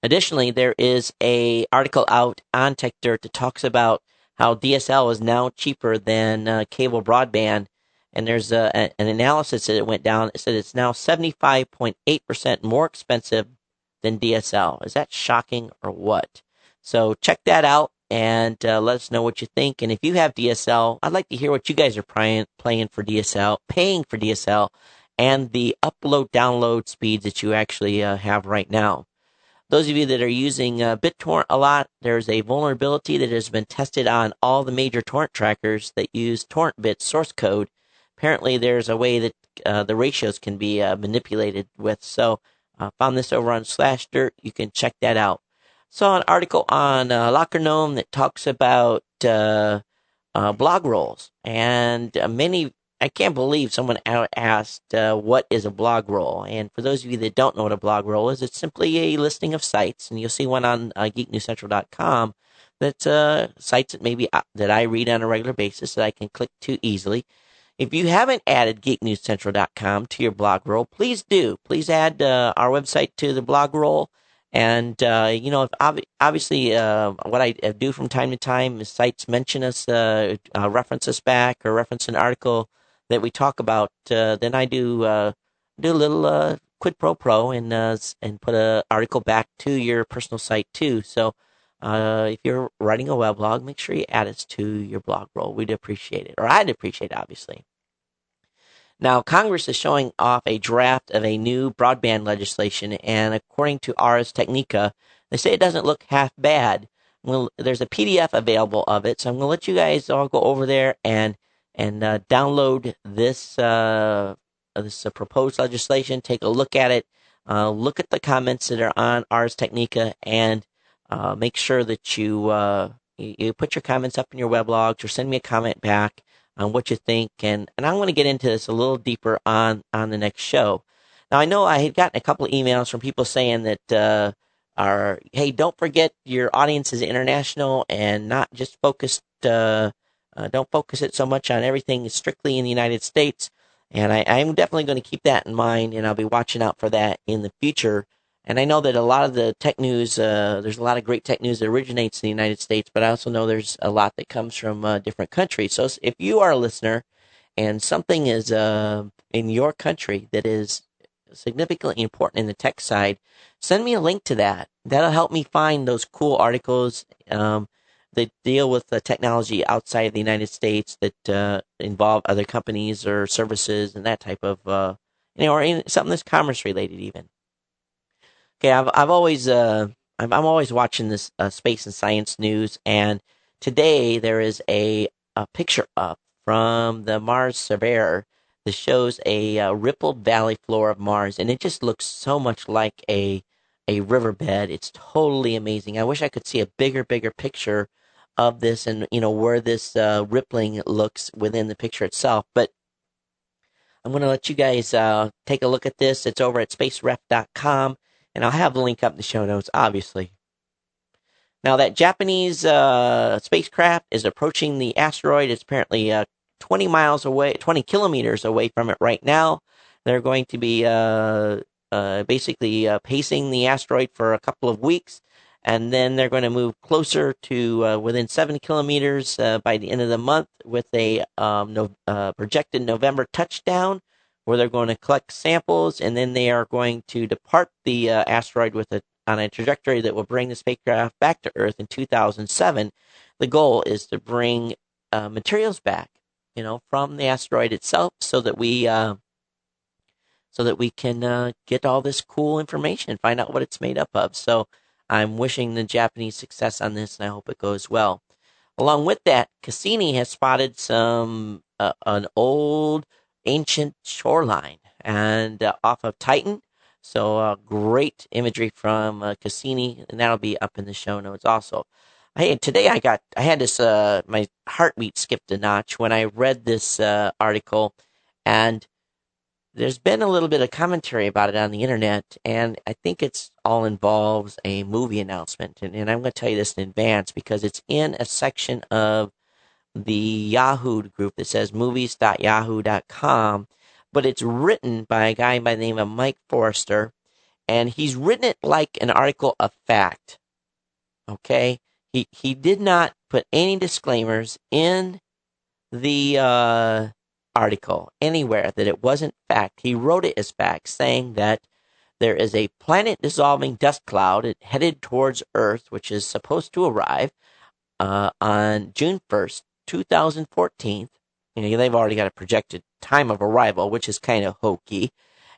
Additionally, there is a article out on TechDirt that talks about how D S L is now cheaper than uh, cable broadband. And there's a, a, an analysis that it went down. It said it's now seventy-five point eight percent more expensive than D S L. Is that shocking or what? So check that out and uh, let us know what you think. And if you have D S L, I'd like to hear what you guys are playing, playing for D S L, paying for D S L, and the upload download speeds that you actually uh, have right now. Those of you that are using uh, BitTorrent a lot, there's a vulnerability that has been tested on all the major torrent trackers that use TorrentBit source code. Apparently, there's a way that uh, the ratios can be uh, manipulated with. So, uh, found this over on Slashdot. You can check that out. Saw an article on uh, LockerGnome that talks about uh, uh, blog rolls, and uh, many. I can't believe someone asked uh, what is a blog roll. And for those of you that don't know what a blog roll is, it's simply a listing of sites, and you'll see one on uh, geek news central dot com. That's uh, sites that maybe uh, that I read on a regular basis that I can click to easily. If you haven't added geek news central dot com to your blog roll, please do. Please add uh, our website to the blog roll. And, uh, you know, if ob- obviously uh, what I do from time to time is sites mention us, uh, uh, reference us back, or reference an article that we talk about. Uh, then I do uh, do a little uh, quid pro pro and uh, and put an article back to your personal site, too. So uh, if you're writing a weblog, make sure you add us to your blog roll. We'd appreciate it. Or I'd appreciate it, obviously. Now, Congress is showing off a draft of a new broadband legislation, and according to Ars Technica, they say it doesn't look half bad. Well, there's a P D F available of it, so I'm going to let you guys all go over there and and uh, download this uh, this uh, proposed legislation. Take a look at it. Uh, look at the comments that are on Ars Technica, and uh, make sure that you, uh, you you put your comments up in your weblogs, or send me a comment back on what you think, and, and I'm going to get into this a little deeper on, on the next show. Now, I know I had gotten a couple of emails from people saying that, uh, are, hey, don't forget your audience is international and not just focused, uh, uh, don't focus it so much on everything strictly in the United States. And I, I'm definitely going to keep that in mind, and I'll be watching out for that in the future. And I know that a lot of the tech news, uh, there's a lot of great tech news that originates in the United States, but I also know there's a lot that comes from uh, different countries. So if you are a listener and something is uh, in your country that is significantly important in the tech side, send me a link to that. That'll help me find those cool articles um, that deal with the technology outside of the United States that uh, involve other companies or services and that type of, uh, you know, or in, something that's commerce related even. Okay, I've I've always uh I'm, I'm always watching this uh, space and science news, and today there is a a picture up from the Mars Surveyor that shows a uh, rippled valley floor of Mars, and it just looks so much like a a riverbed. It's totally amazing. I wish I could see a bigger, bigger picture of this, and you know where this uh, rippling looks within the picture itself. But I'm going to let you guys uh, take a look at this. It's over at space ref dot com. And I'll have the link up in the show notes, obviously. Now, that Japanese uh, spacecraft is approaching the asteroid. It's apparently uh, twenty miles away, twenty kilometers away from it right now. They're going to be uh, uh, basically uh, pacing the asteroid for a couple of weeks, and then they're going to move closer to uh, within seven kilometers uh, by the end of the month with a um, no, uh, projected November touchdown, where they're going to collect samples, and then they are going to depart the uh, asteroid with a, on a trajectory that will bring the spacecraft back to Earth in two thousand seven. The goal is to bring uh, materials back, you know, from the asteroid itself, so that we, uh, so that we can uh, get all this cool information and find out what it's made up of. So I'm wishing the Japanese success on this, and I hope it goes well. Along with that, Cassini has spotted some uh, an old ancient shoreline and uh, off of Titan. So uh, great imagery from uh, Cassini, and that'll be up in the show notes also. Hey, today I got I had this uh, my heartbeat skipped a notch when I read this uh, article, and there's been a little bit of commentary about it on the internet, and I think it's all involves a movie announcement, and, and I'm going to tell you this in advance because it's in a section of the Yahoo group that says movies dot yahoo dot com, but it's written by a guy by the name of Mike Forrester, and he's written it like an article of fact. Okay? He he did not put any disclaimers in the uh, article anywhere that it wasn't fact. He wrote it as fact, saying that there is a planet-dissolving dust cloud headed towards Earth, which is supposed to arrive uh, on June first, two thousand fourteen. You know, they've already got a projected time of arrival, which is kind of hokey.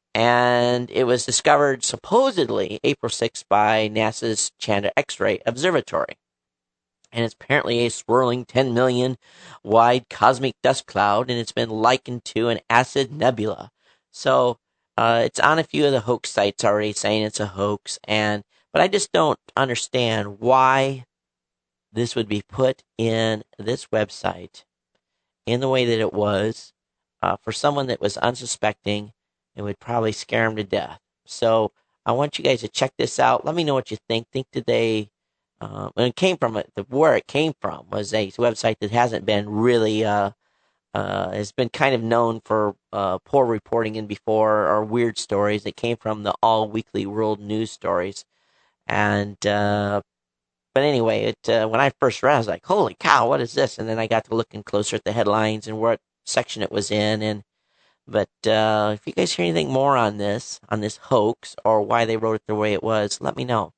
And it was discovered supposedly April sixth by NASA's Chandra X-ray Observatory. And it's apparently a swirling ten million wide cosmic dust cloud, and it's been likened to an acid nebula. So uh, it's on a few of the hoax sites already saying it's a hoax, and but I just don't understand why this would be put in this website in the way that it was. Uh, for someone that was unsuspecting, it would probably scare him to death. So I want you guys to check this out. Let me know what you think. Think did they... Uh, and it came from, the where it came from was a website that hasn't been really, uh, uh, has been kind of known for uh, poor reporting in before, or weird stories. It came from the All Weekly World News Stories. And, uh, but anyway, it uh, when I first read it, I was like, holy cow, what is this? And then I got to looking closer at the headlines and what section it was in. And But uh, if you guys hear anything more on this, on this hoax, or why they wrote it the way it was, let me know.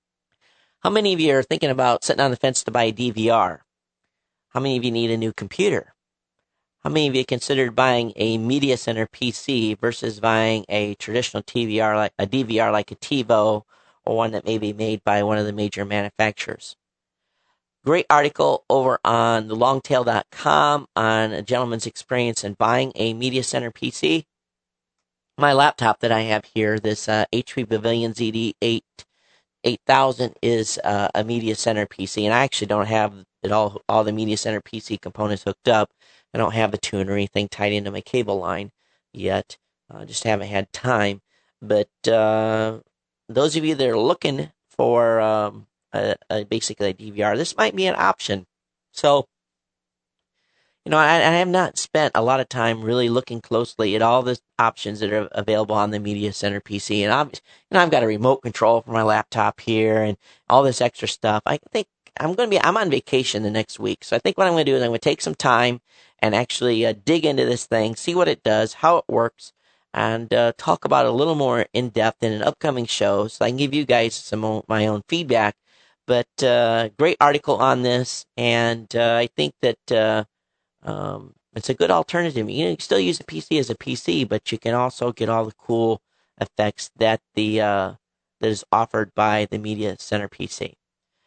How many of you are thinking about sitting on the fence to buy a D V R? How many of you need a new computer? How many of you considered buying a Media Center P C versus buying a traditional T V R, like a D V R like a TiVo, or one that may be made by one of the major manufacturers? Great article over on the longtail dot com on a gentleman's experience in buying a Media Center P C. My laptop that I have here, this uh, H P Pavilion Z D eight eight thousand, is uh, a Media Center P C, and I actually don't have it all all the Media Center P C components hooked up. I don't have the tuner or anything tied into my cable line yet. I uh, just haven't had time. But uh, those of you that are looking for um, a, a basically a D V R, this might be an option. So, you know, I, I have not spent a lot of time really looking closely at all the options that are available on the Media Center P C. And I'm, you know, I've got a remote control for my laptop here and all this extra stuff. I think I'm going to be, I'm on vacation the next week. So I think what I'm going to do is I'm going to take some time and actually uh, dig into this thing, see what it does, how it works, and uh, talk about it a little more in depth in an upcoming show so I can give you guys some of my own feedback. But uh, great article on this. And uh, I think that, uh, Um, it's a good alternative. You can still use a P C as a P C, but you can also get all the cool effects that the uh, that is offered by the Media Center P C.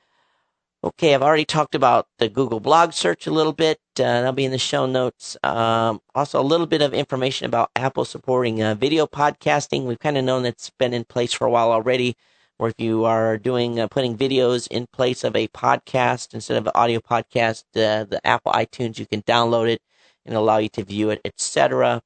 Okay, I've already talked about the Google blog search a little bit. Uh, that'll be in the show notes. Um, also, a little bit of information about Apple supporting uh, video podcasting. We've kind of known that's been in place for a while already. Or if you are doing uh, putting videos in place of a podcast instead of an audio podcast, uh, the Apple iTunes, you can download it and allow you to view it, et cetera.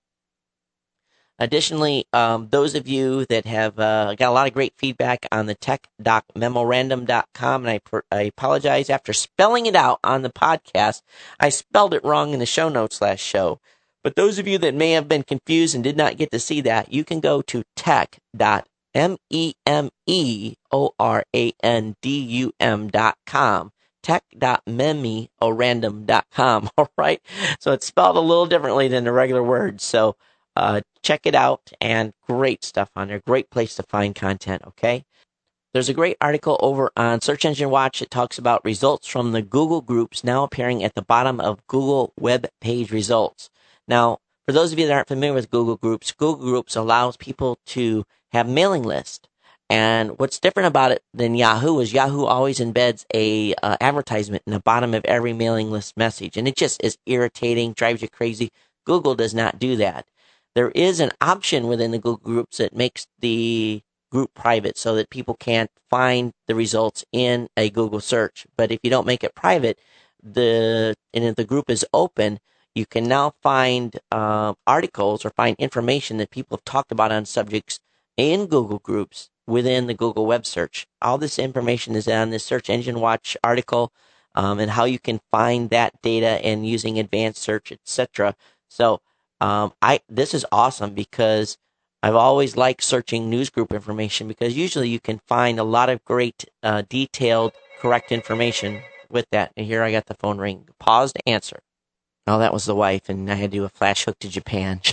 Additionally, um, those of you that have uh, got a lot of great feedback on the tech doc memorandum dot com, and I, per- I apologize after spelling it out on the podcast. I spelled it wrong in the show notes last show. But those of you that may have been confused and did not get to see that, you can go to tech dot M E M E O R A N D U M dot com. tech dot memorandum dot com. All right. So it's spelled a little differently than the regular words. So uh, check it out, and great stuff on there. Great place to find content. Okay. There's a great article over on Search Engine Watch that talks about results from the Google groups now appearing at the bottom of Google web page results. Now, for those of you that aren't familiar with Google groups, Google groups allows people to have mailing lists. And what's different about it than Yahoo is Yahoo always embeds a uh, advertisement in the bottom of every mailing list message. And it just is irritating, drives you crazy. Google does not do that. There is an option within the Google groups that makes the group private so that people can't find the results in a Google search. But if you don't make it private, the and if the group is open, you can now find uh, articles or find information that people have talked about on subjects in Google groups within the Google web search. All this information is on this Search Engine Watch article, um, and how you can find that data and using advanced search, et cetera. So um, I this is awesome because I've always liked searching newsgroup information because usually you can find a lot of great, uh, detailed, correct information with that. And here I got the phone ring. Pause to answer. Oh, that was the wife, and I had to do a flash hook to Japan.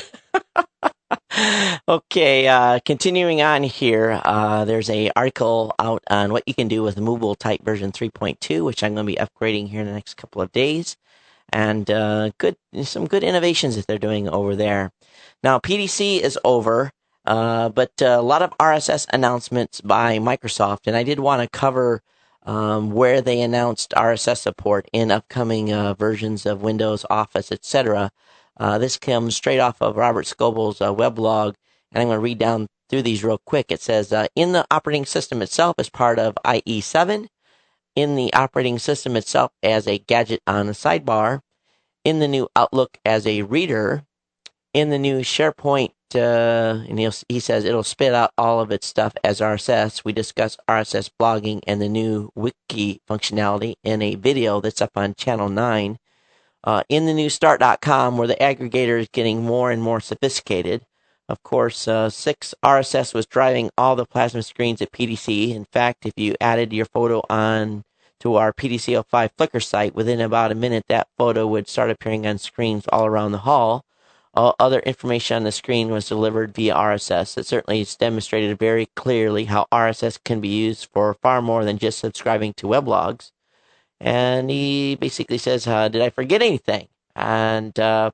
Okay, uh, continuing on here, uh, there's a article out on what you can do with the Movable Type version three point two, which I'm going to be upgrading here in the next couple of days. And uh, good, some good innovations that they're doing over there. Now, P D C is over, uh, but uh, a lot of R S S announcements by Microsoft, and I did want to cover um, where they announced R S S support in upcoming uh, versions of Windows, Office, et cetera. Uh, this comes straight off of Robert Scoble's uh, weblog, and I'm going to read down through these real quick. It says, uh, in the operating system itself as part of I E seven, in the operating system itself as a gadget on the sidebar, in the new Outlook as a reader, in the new SharePoint, uh, and he'll, he says it'll spit out all of its stuff as R S S. We discuss R S S blogging and the new wiki functionality in a video that's up on Channel nine. Uh, in the new start dot com, where the aggregator is getting more and more sophisticated. Of course, uh, six R S S was driving all the plasma screens at P D C. In fact, if you added your photo on to our P D C oh five Flickr site, within about a minute, that photo would start appearing on screens all around the hall. All other information on the screen was delivered via R S S. It certainly has demonstrated very clearly how R S S can be used for far more than just subscribing to weblogs. And he basically says, uh, did I forget anything? And uh,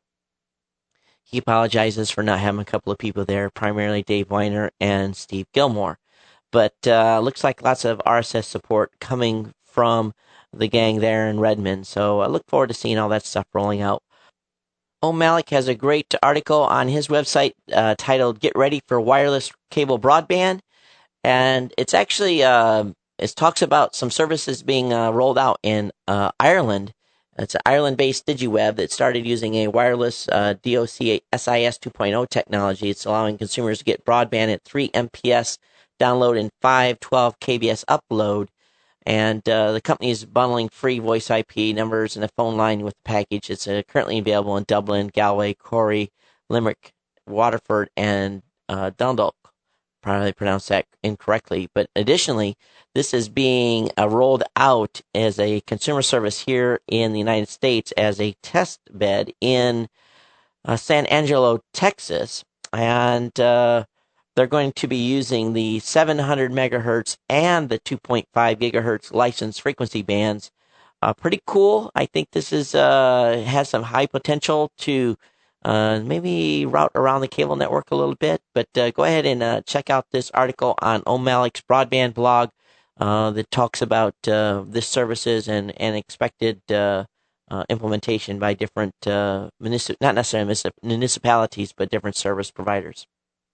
he apologizes for not having a couple of people there, primarily Dave Weiner and Steve Gilmore. But uh, looks like lots of R S S support coming from the gang there in Redmond. So I look forward to seeing all that stuff rolling out. O'Malley has a great article on his website uh, titled Get Ready for Wireless Cable Broadband. And it's actually... Uh, It talks about some services being uh, rolled out in uh, Ireland. It's an Ireland-based DigiWeb that started using a wireless uh, D O C S I S two point oh technology. It's allowing consumers to get broadband at three megabits per second download and five twelve kilobits per second upload. And uh, the company is bundling free voice I P numbers and a phone line with the package. It's uh, currently available in Dublin, Galway, Corry, Limerick, Waterford, and uh, Dundalk. Probably pronounced that incorrectly, but additionally, this is being uh, rolled out as a consumer service here in the United States as a test bed in uh, San Angelo, Texas, and uh, they're going to be using the seven hundred megahertz and the two point five gigahertz licensed frequency bands. Uh, pretty cool. I think this is uh, has some high potential to Uh, maybe route around the cable network a little bit, but uh, go ahead and uh, check out this article on O'Malley's Broadband blog uh, that talks about uh, this services and, and expected uh, uh, implementation by different, uh, municip- not necessarily municipalities, but different service providers.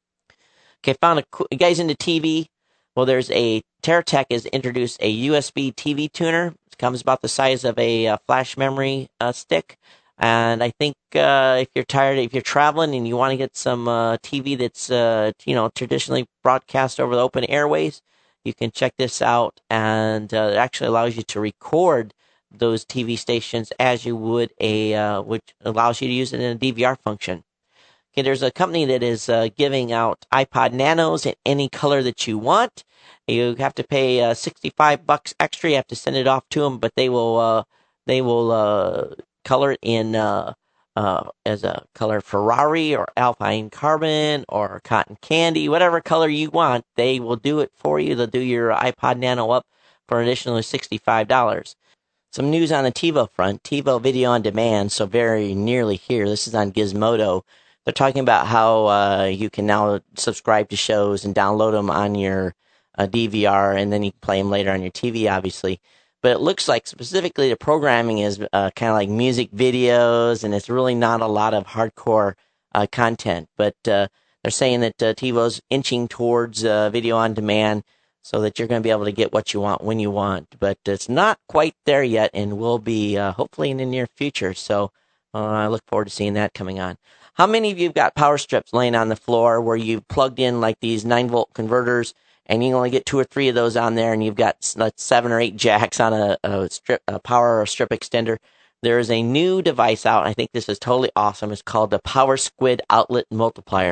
Okay, found a cool, you guys into T V? Well, there's a, TerraTech has introduced a U S B T V tuner. It comes about the size of a uh, flash memory uh, stick. And I think uh, if you're tired, if you're traveling and you want to get some uh, T V that's, uh, you know, traditionally broadcast over the open airways, you can check this out. And uh, it actually allows you to record those T V stations as you would a, uh, which allows you to use it in a D V R function. Okay, there's a company that is uh, giving out iPod Nanos in any color that you want. You have to pay uh, sixty-five bucks extra. You have to send it off to them, but they will, uh, they will, uh, color it in uh, uh, as a color Ferrari or Alpine Carbon or Cotton Candy, whatever color you want. They will do it for you. They'll do your iPod Nano up for an additional sixty-five dollars. Some news on the TiVo front. TiVo Video on Demand, so very nearly here. This is on Gizmodo. They're talking about how uh, you can now subscribe to shows and download them on your uh, D V R, and then you can play them later on your T V, obviously. But it looks like specifically the programming is uh, kind of like music videos, and it's really not a lot of hardcore uh, content. But uh, they're saying that uh, TiVo's inching towards uh, video on demand so that you're going to be able to get what you want when you want. But it's not quite there yet, and will be uh, hopefully in the near future. So uh, I look forward to seeing that coming on. How many of you have got power strips laying on the floor where you've plugged in like these nine volt converters, and you can only get two or three of those on there, and you've got like seven or eight jacks on a, a strip, a power or strip extender? There is a new device out. I think this is totally awesome. It's called the Power Squid Outlet Multiplier.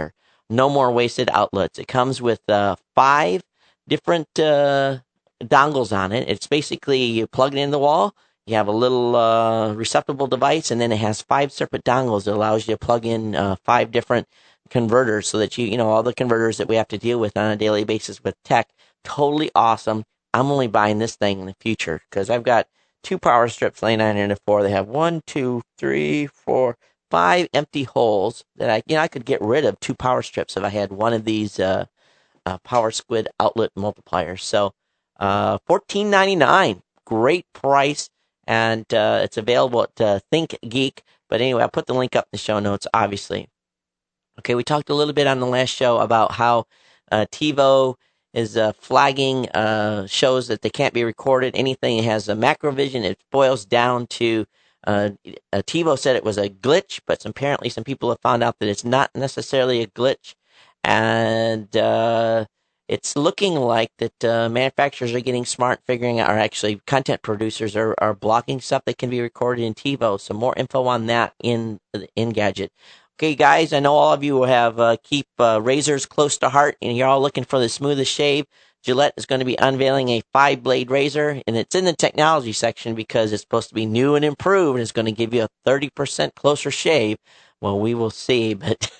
no more wasted outlets. It comes with uh, five different uh, dongles on it. It's basically you plug it in the wall. You have a little uh, receptacle device, and then it has five separate dongles that allows you to plug in uh, five different converters so that you, you know, all the converters that we have to deal with on a daily basis with tech. Totally awesome. I'm only buying this thing in the future because I've got two power strips laying on here before. They have one, two, three, four, five empty holes that I, you know, I could get rid of two power strips if I had one of these uh, uh, Power Squid outlet multipliers. So, uh, fourteen ninety-nine, great price, and uh, it's available at uh, ThinkGeek. But anyway, I'll put the link up in the show notes, obviously. Okay, we talked a little bit on the last show about how uh, TiVo is uh, flagging uh, shows that they can't be recorded. Anything that has a macrovision, it boils down to uh, uh, TiVo said it was a glitch, but some, apparently some people have found out that it's not necessarily a glitch, and uh, it's looking like that uh, manufacturers are getting smart, figuring out, or actually content producers are, are blocking stuff that can be recorded in TiVo. So more info on that in Engadget. Okay, guys, I know all of you will have uh, keep uh, razors close to heart, and you're all looking for the smoothest shave. Gillette is going to be unveiling a five-blade razor, and it's in the technology section because it's supposed to be new and improved, and it's going to give you a thirty percent closer shave. Well, we will see, but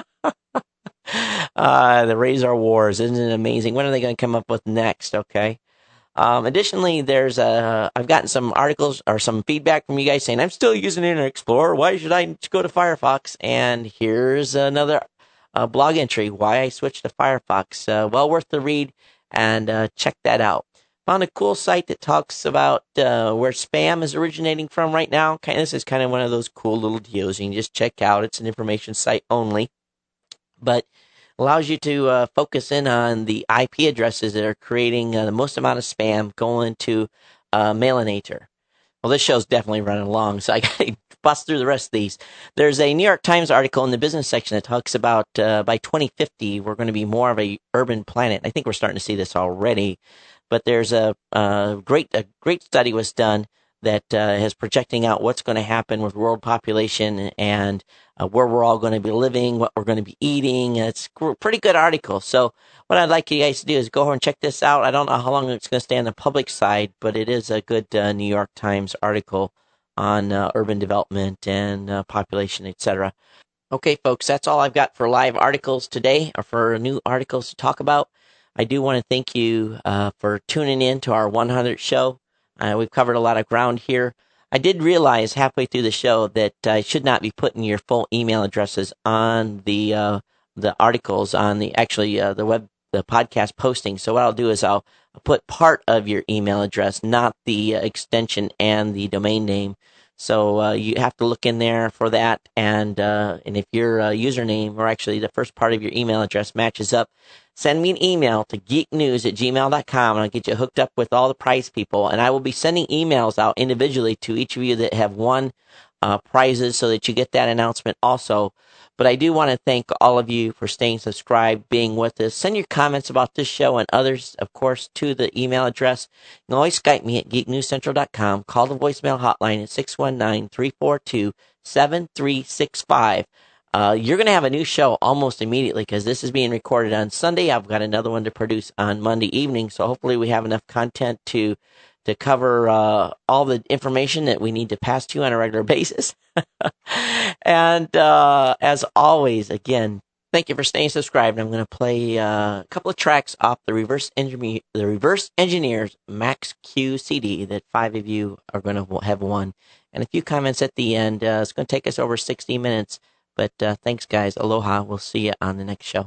uh, the razor wars, isn't it amazing? When are they going to come up with next, okay? Um, additionally, there's a, I've gotten some articles or some feedback from you guys saying, I'm still using Internet Explorer. Why should I go to Firefox? And here's another uh, blog entry, why I switched to Firefox. Uh, well worth the read, and uh, check that out. Found a cool site that talks about uh, where spam is originating from right now. Kind of, this is kind of one of those cool little deals you can just check out. It's an information site only, but allows you to uh, focus in on the I P addresses that are creating uh, the most amount of spam going to uh, Mailinator. Well, this show's definitely running long, so I got to bust through the rest of these. There's a New York Times article in the business section that talks about uh, by twenty fifty, we're going to be more of a urban planet. I think we're starting to see this already, but there's a, a great a great study was done that uh, is projecting out what's going to happen with world population and uh, where we're all going to be living, what we're going to be eating. It's a pretty good article. So what I'd like you guys to do is go over and check this out. I don't know how long it's going to stay on the public side, but it is a good uh, New York Times article on uh, urban development and uh, population, et cetera. Okay, folks, that's all I've got for live articles today, or for new articles to talk about. I do want to thank you uh, for tuning in to our one hundredth show. Uh, we've covered a lot of ground here. I did realize halfway through the show that I should not be putting your full email addresses on the uh, the articles on the actually uh, the web the podcast posting. So what I'll do is I'll put part of your email address, not the uh, extension and the domain name. So uh, you have to look in there for that, and uh, and if your uh, username, or actually the first part of your email address, matches up, send me an email to geeknews at gmail dot com, and I'll get you hooked up with all the prize people. And I will be sending emails out individually to each of you that have won uh, prizes, so that you get that announcement also. But I do want to thank all of you for staying subscribed, being with us. Send your comments about this show and others, of course, to the email address. You can always Skype me at geek news central dot com. Call the voicemail hotline at six one nine, three four two, seven three six five. Uh, you're going to have a new show almost immediately because this is being recorded on Sunday. I've got another one to produce on Monday evening, so hopefully we have enough content to to cover uh, all the information that we need to pass to you on a regular basis. And uh, as always, again, thank you for staying subscribed. I'm going to play uh, a couple of tracks off the Reverse Engineer, the Reverse Engineers Max Q C D that five of you are going to have won, and a few comments at the end. Uh, it's going to take us over sixty minutes. But uh, thanks, guys. Aloha. We'll see you on the next show.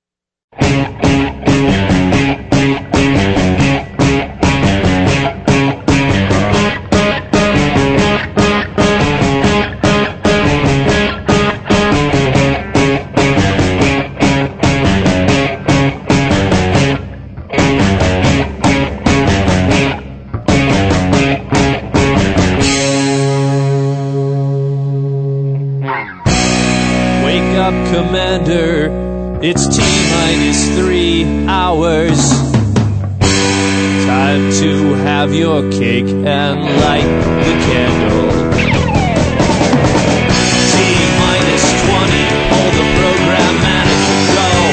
Commander, it's T-minus three hours. Time to have your cake and light the candle. T-minus twenty, pull the program manager, go.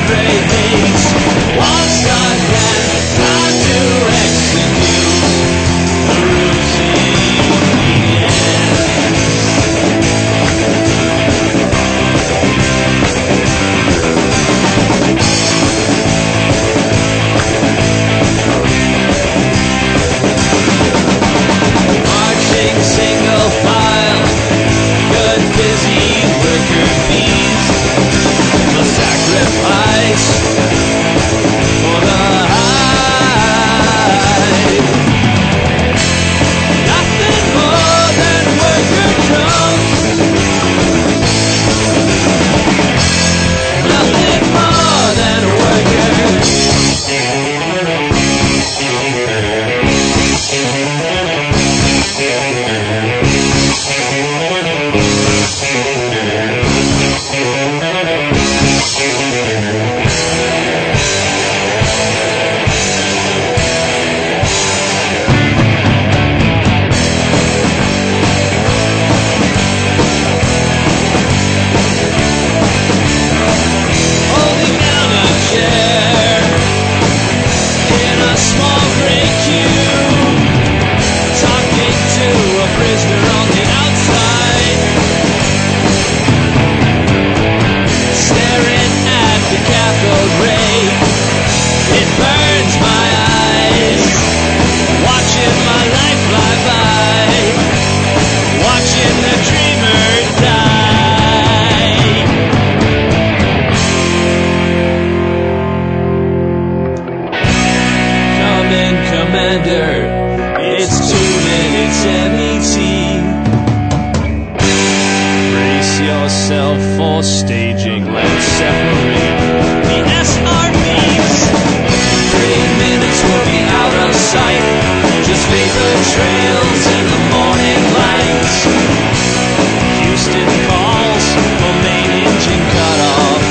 breaks. Once again, time to execute the routine. Marching single file, good busy worker bees, a sacrifice for the hive. Nothing more than worker drones. Nothing more than workers. Holding down a chair in a small gray cube, talking to a prisoner on the outside, staring at the cathode ray. It burns my eyes, watching my life fly by, watching the dreamer die. Come in, Commander, it's two minutes M E T. Brace yourself for staging, let's separate the S R Bs. Three minutes will be out of sight, just vapor trails in the morning lights. Houston calls for main engine cutoff.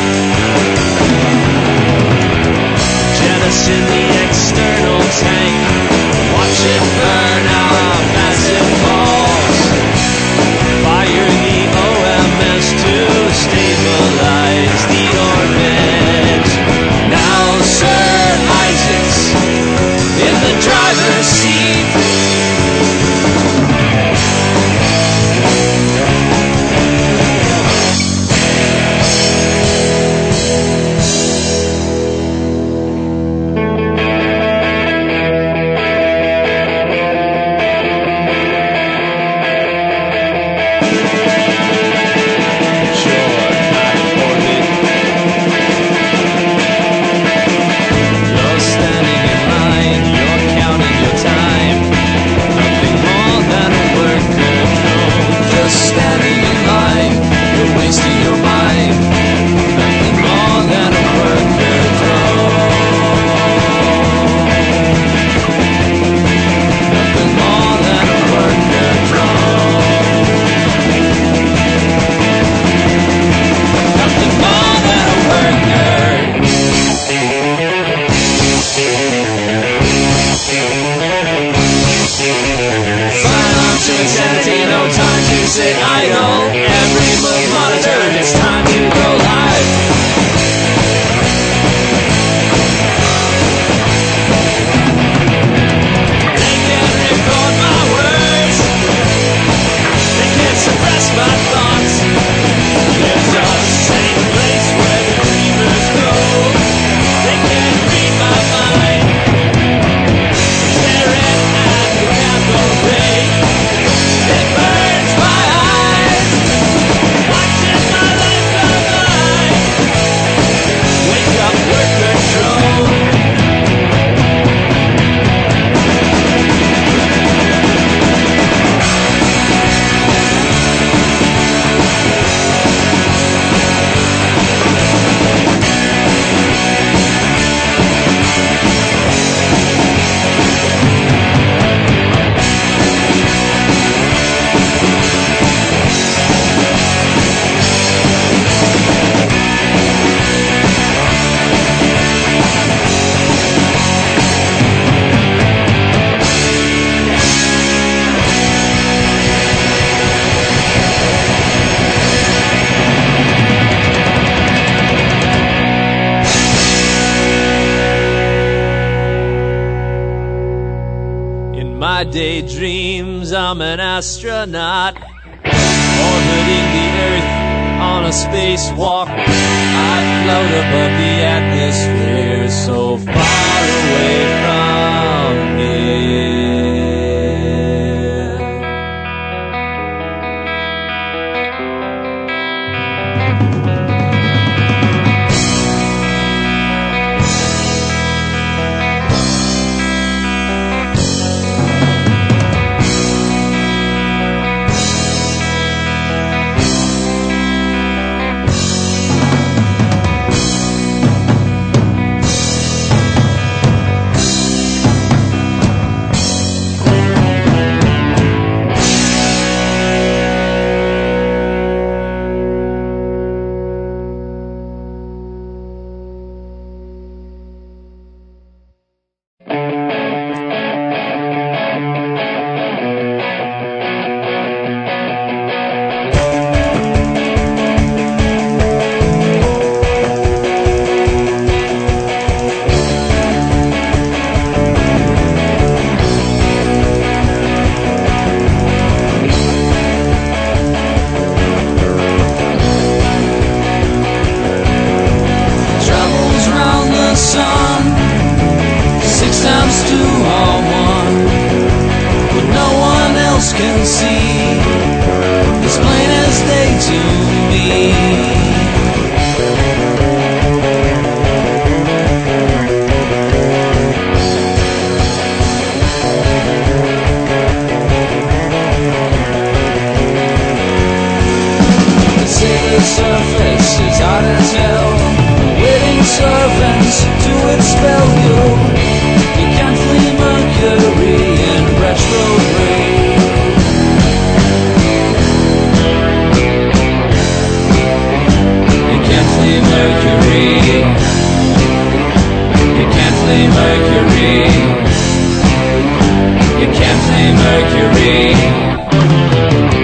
Jettison the external tank, watch it burn out as it falls. Fire the O M S to stabilize the orbit. Now Sir Isaacs in the driver's seat. my daydreams, I'm an astronaut, orbiting the Earth on a spacewalk. I float above the atmosphere, so far away from here. Mercury.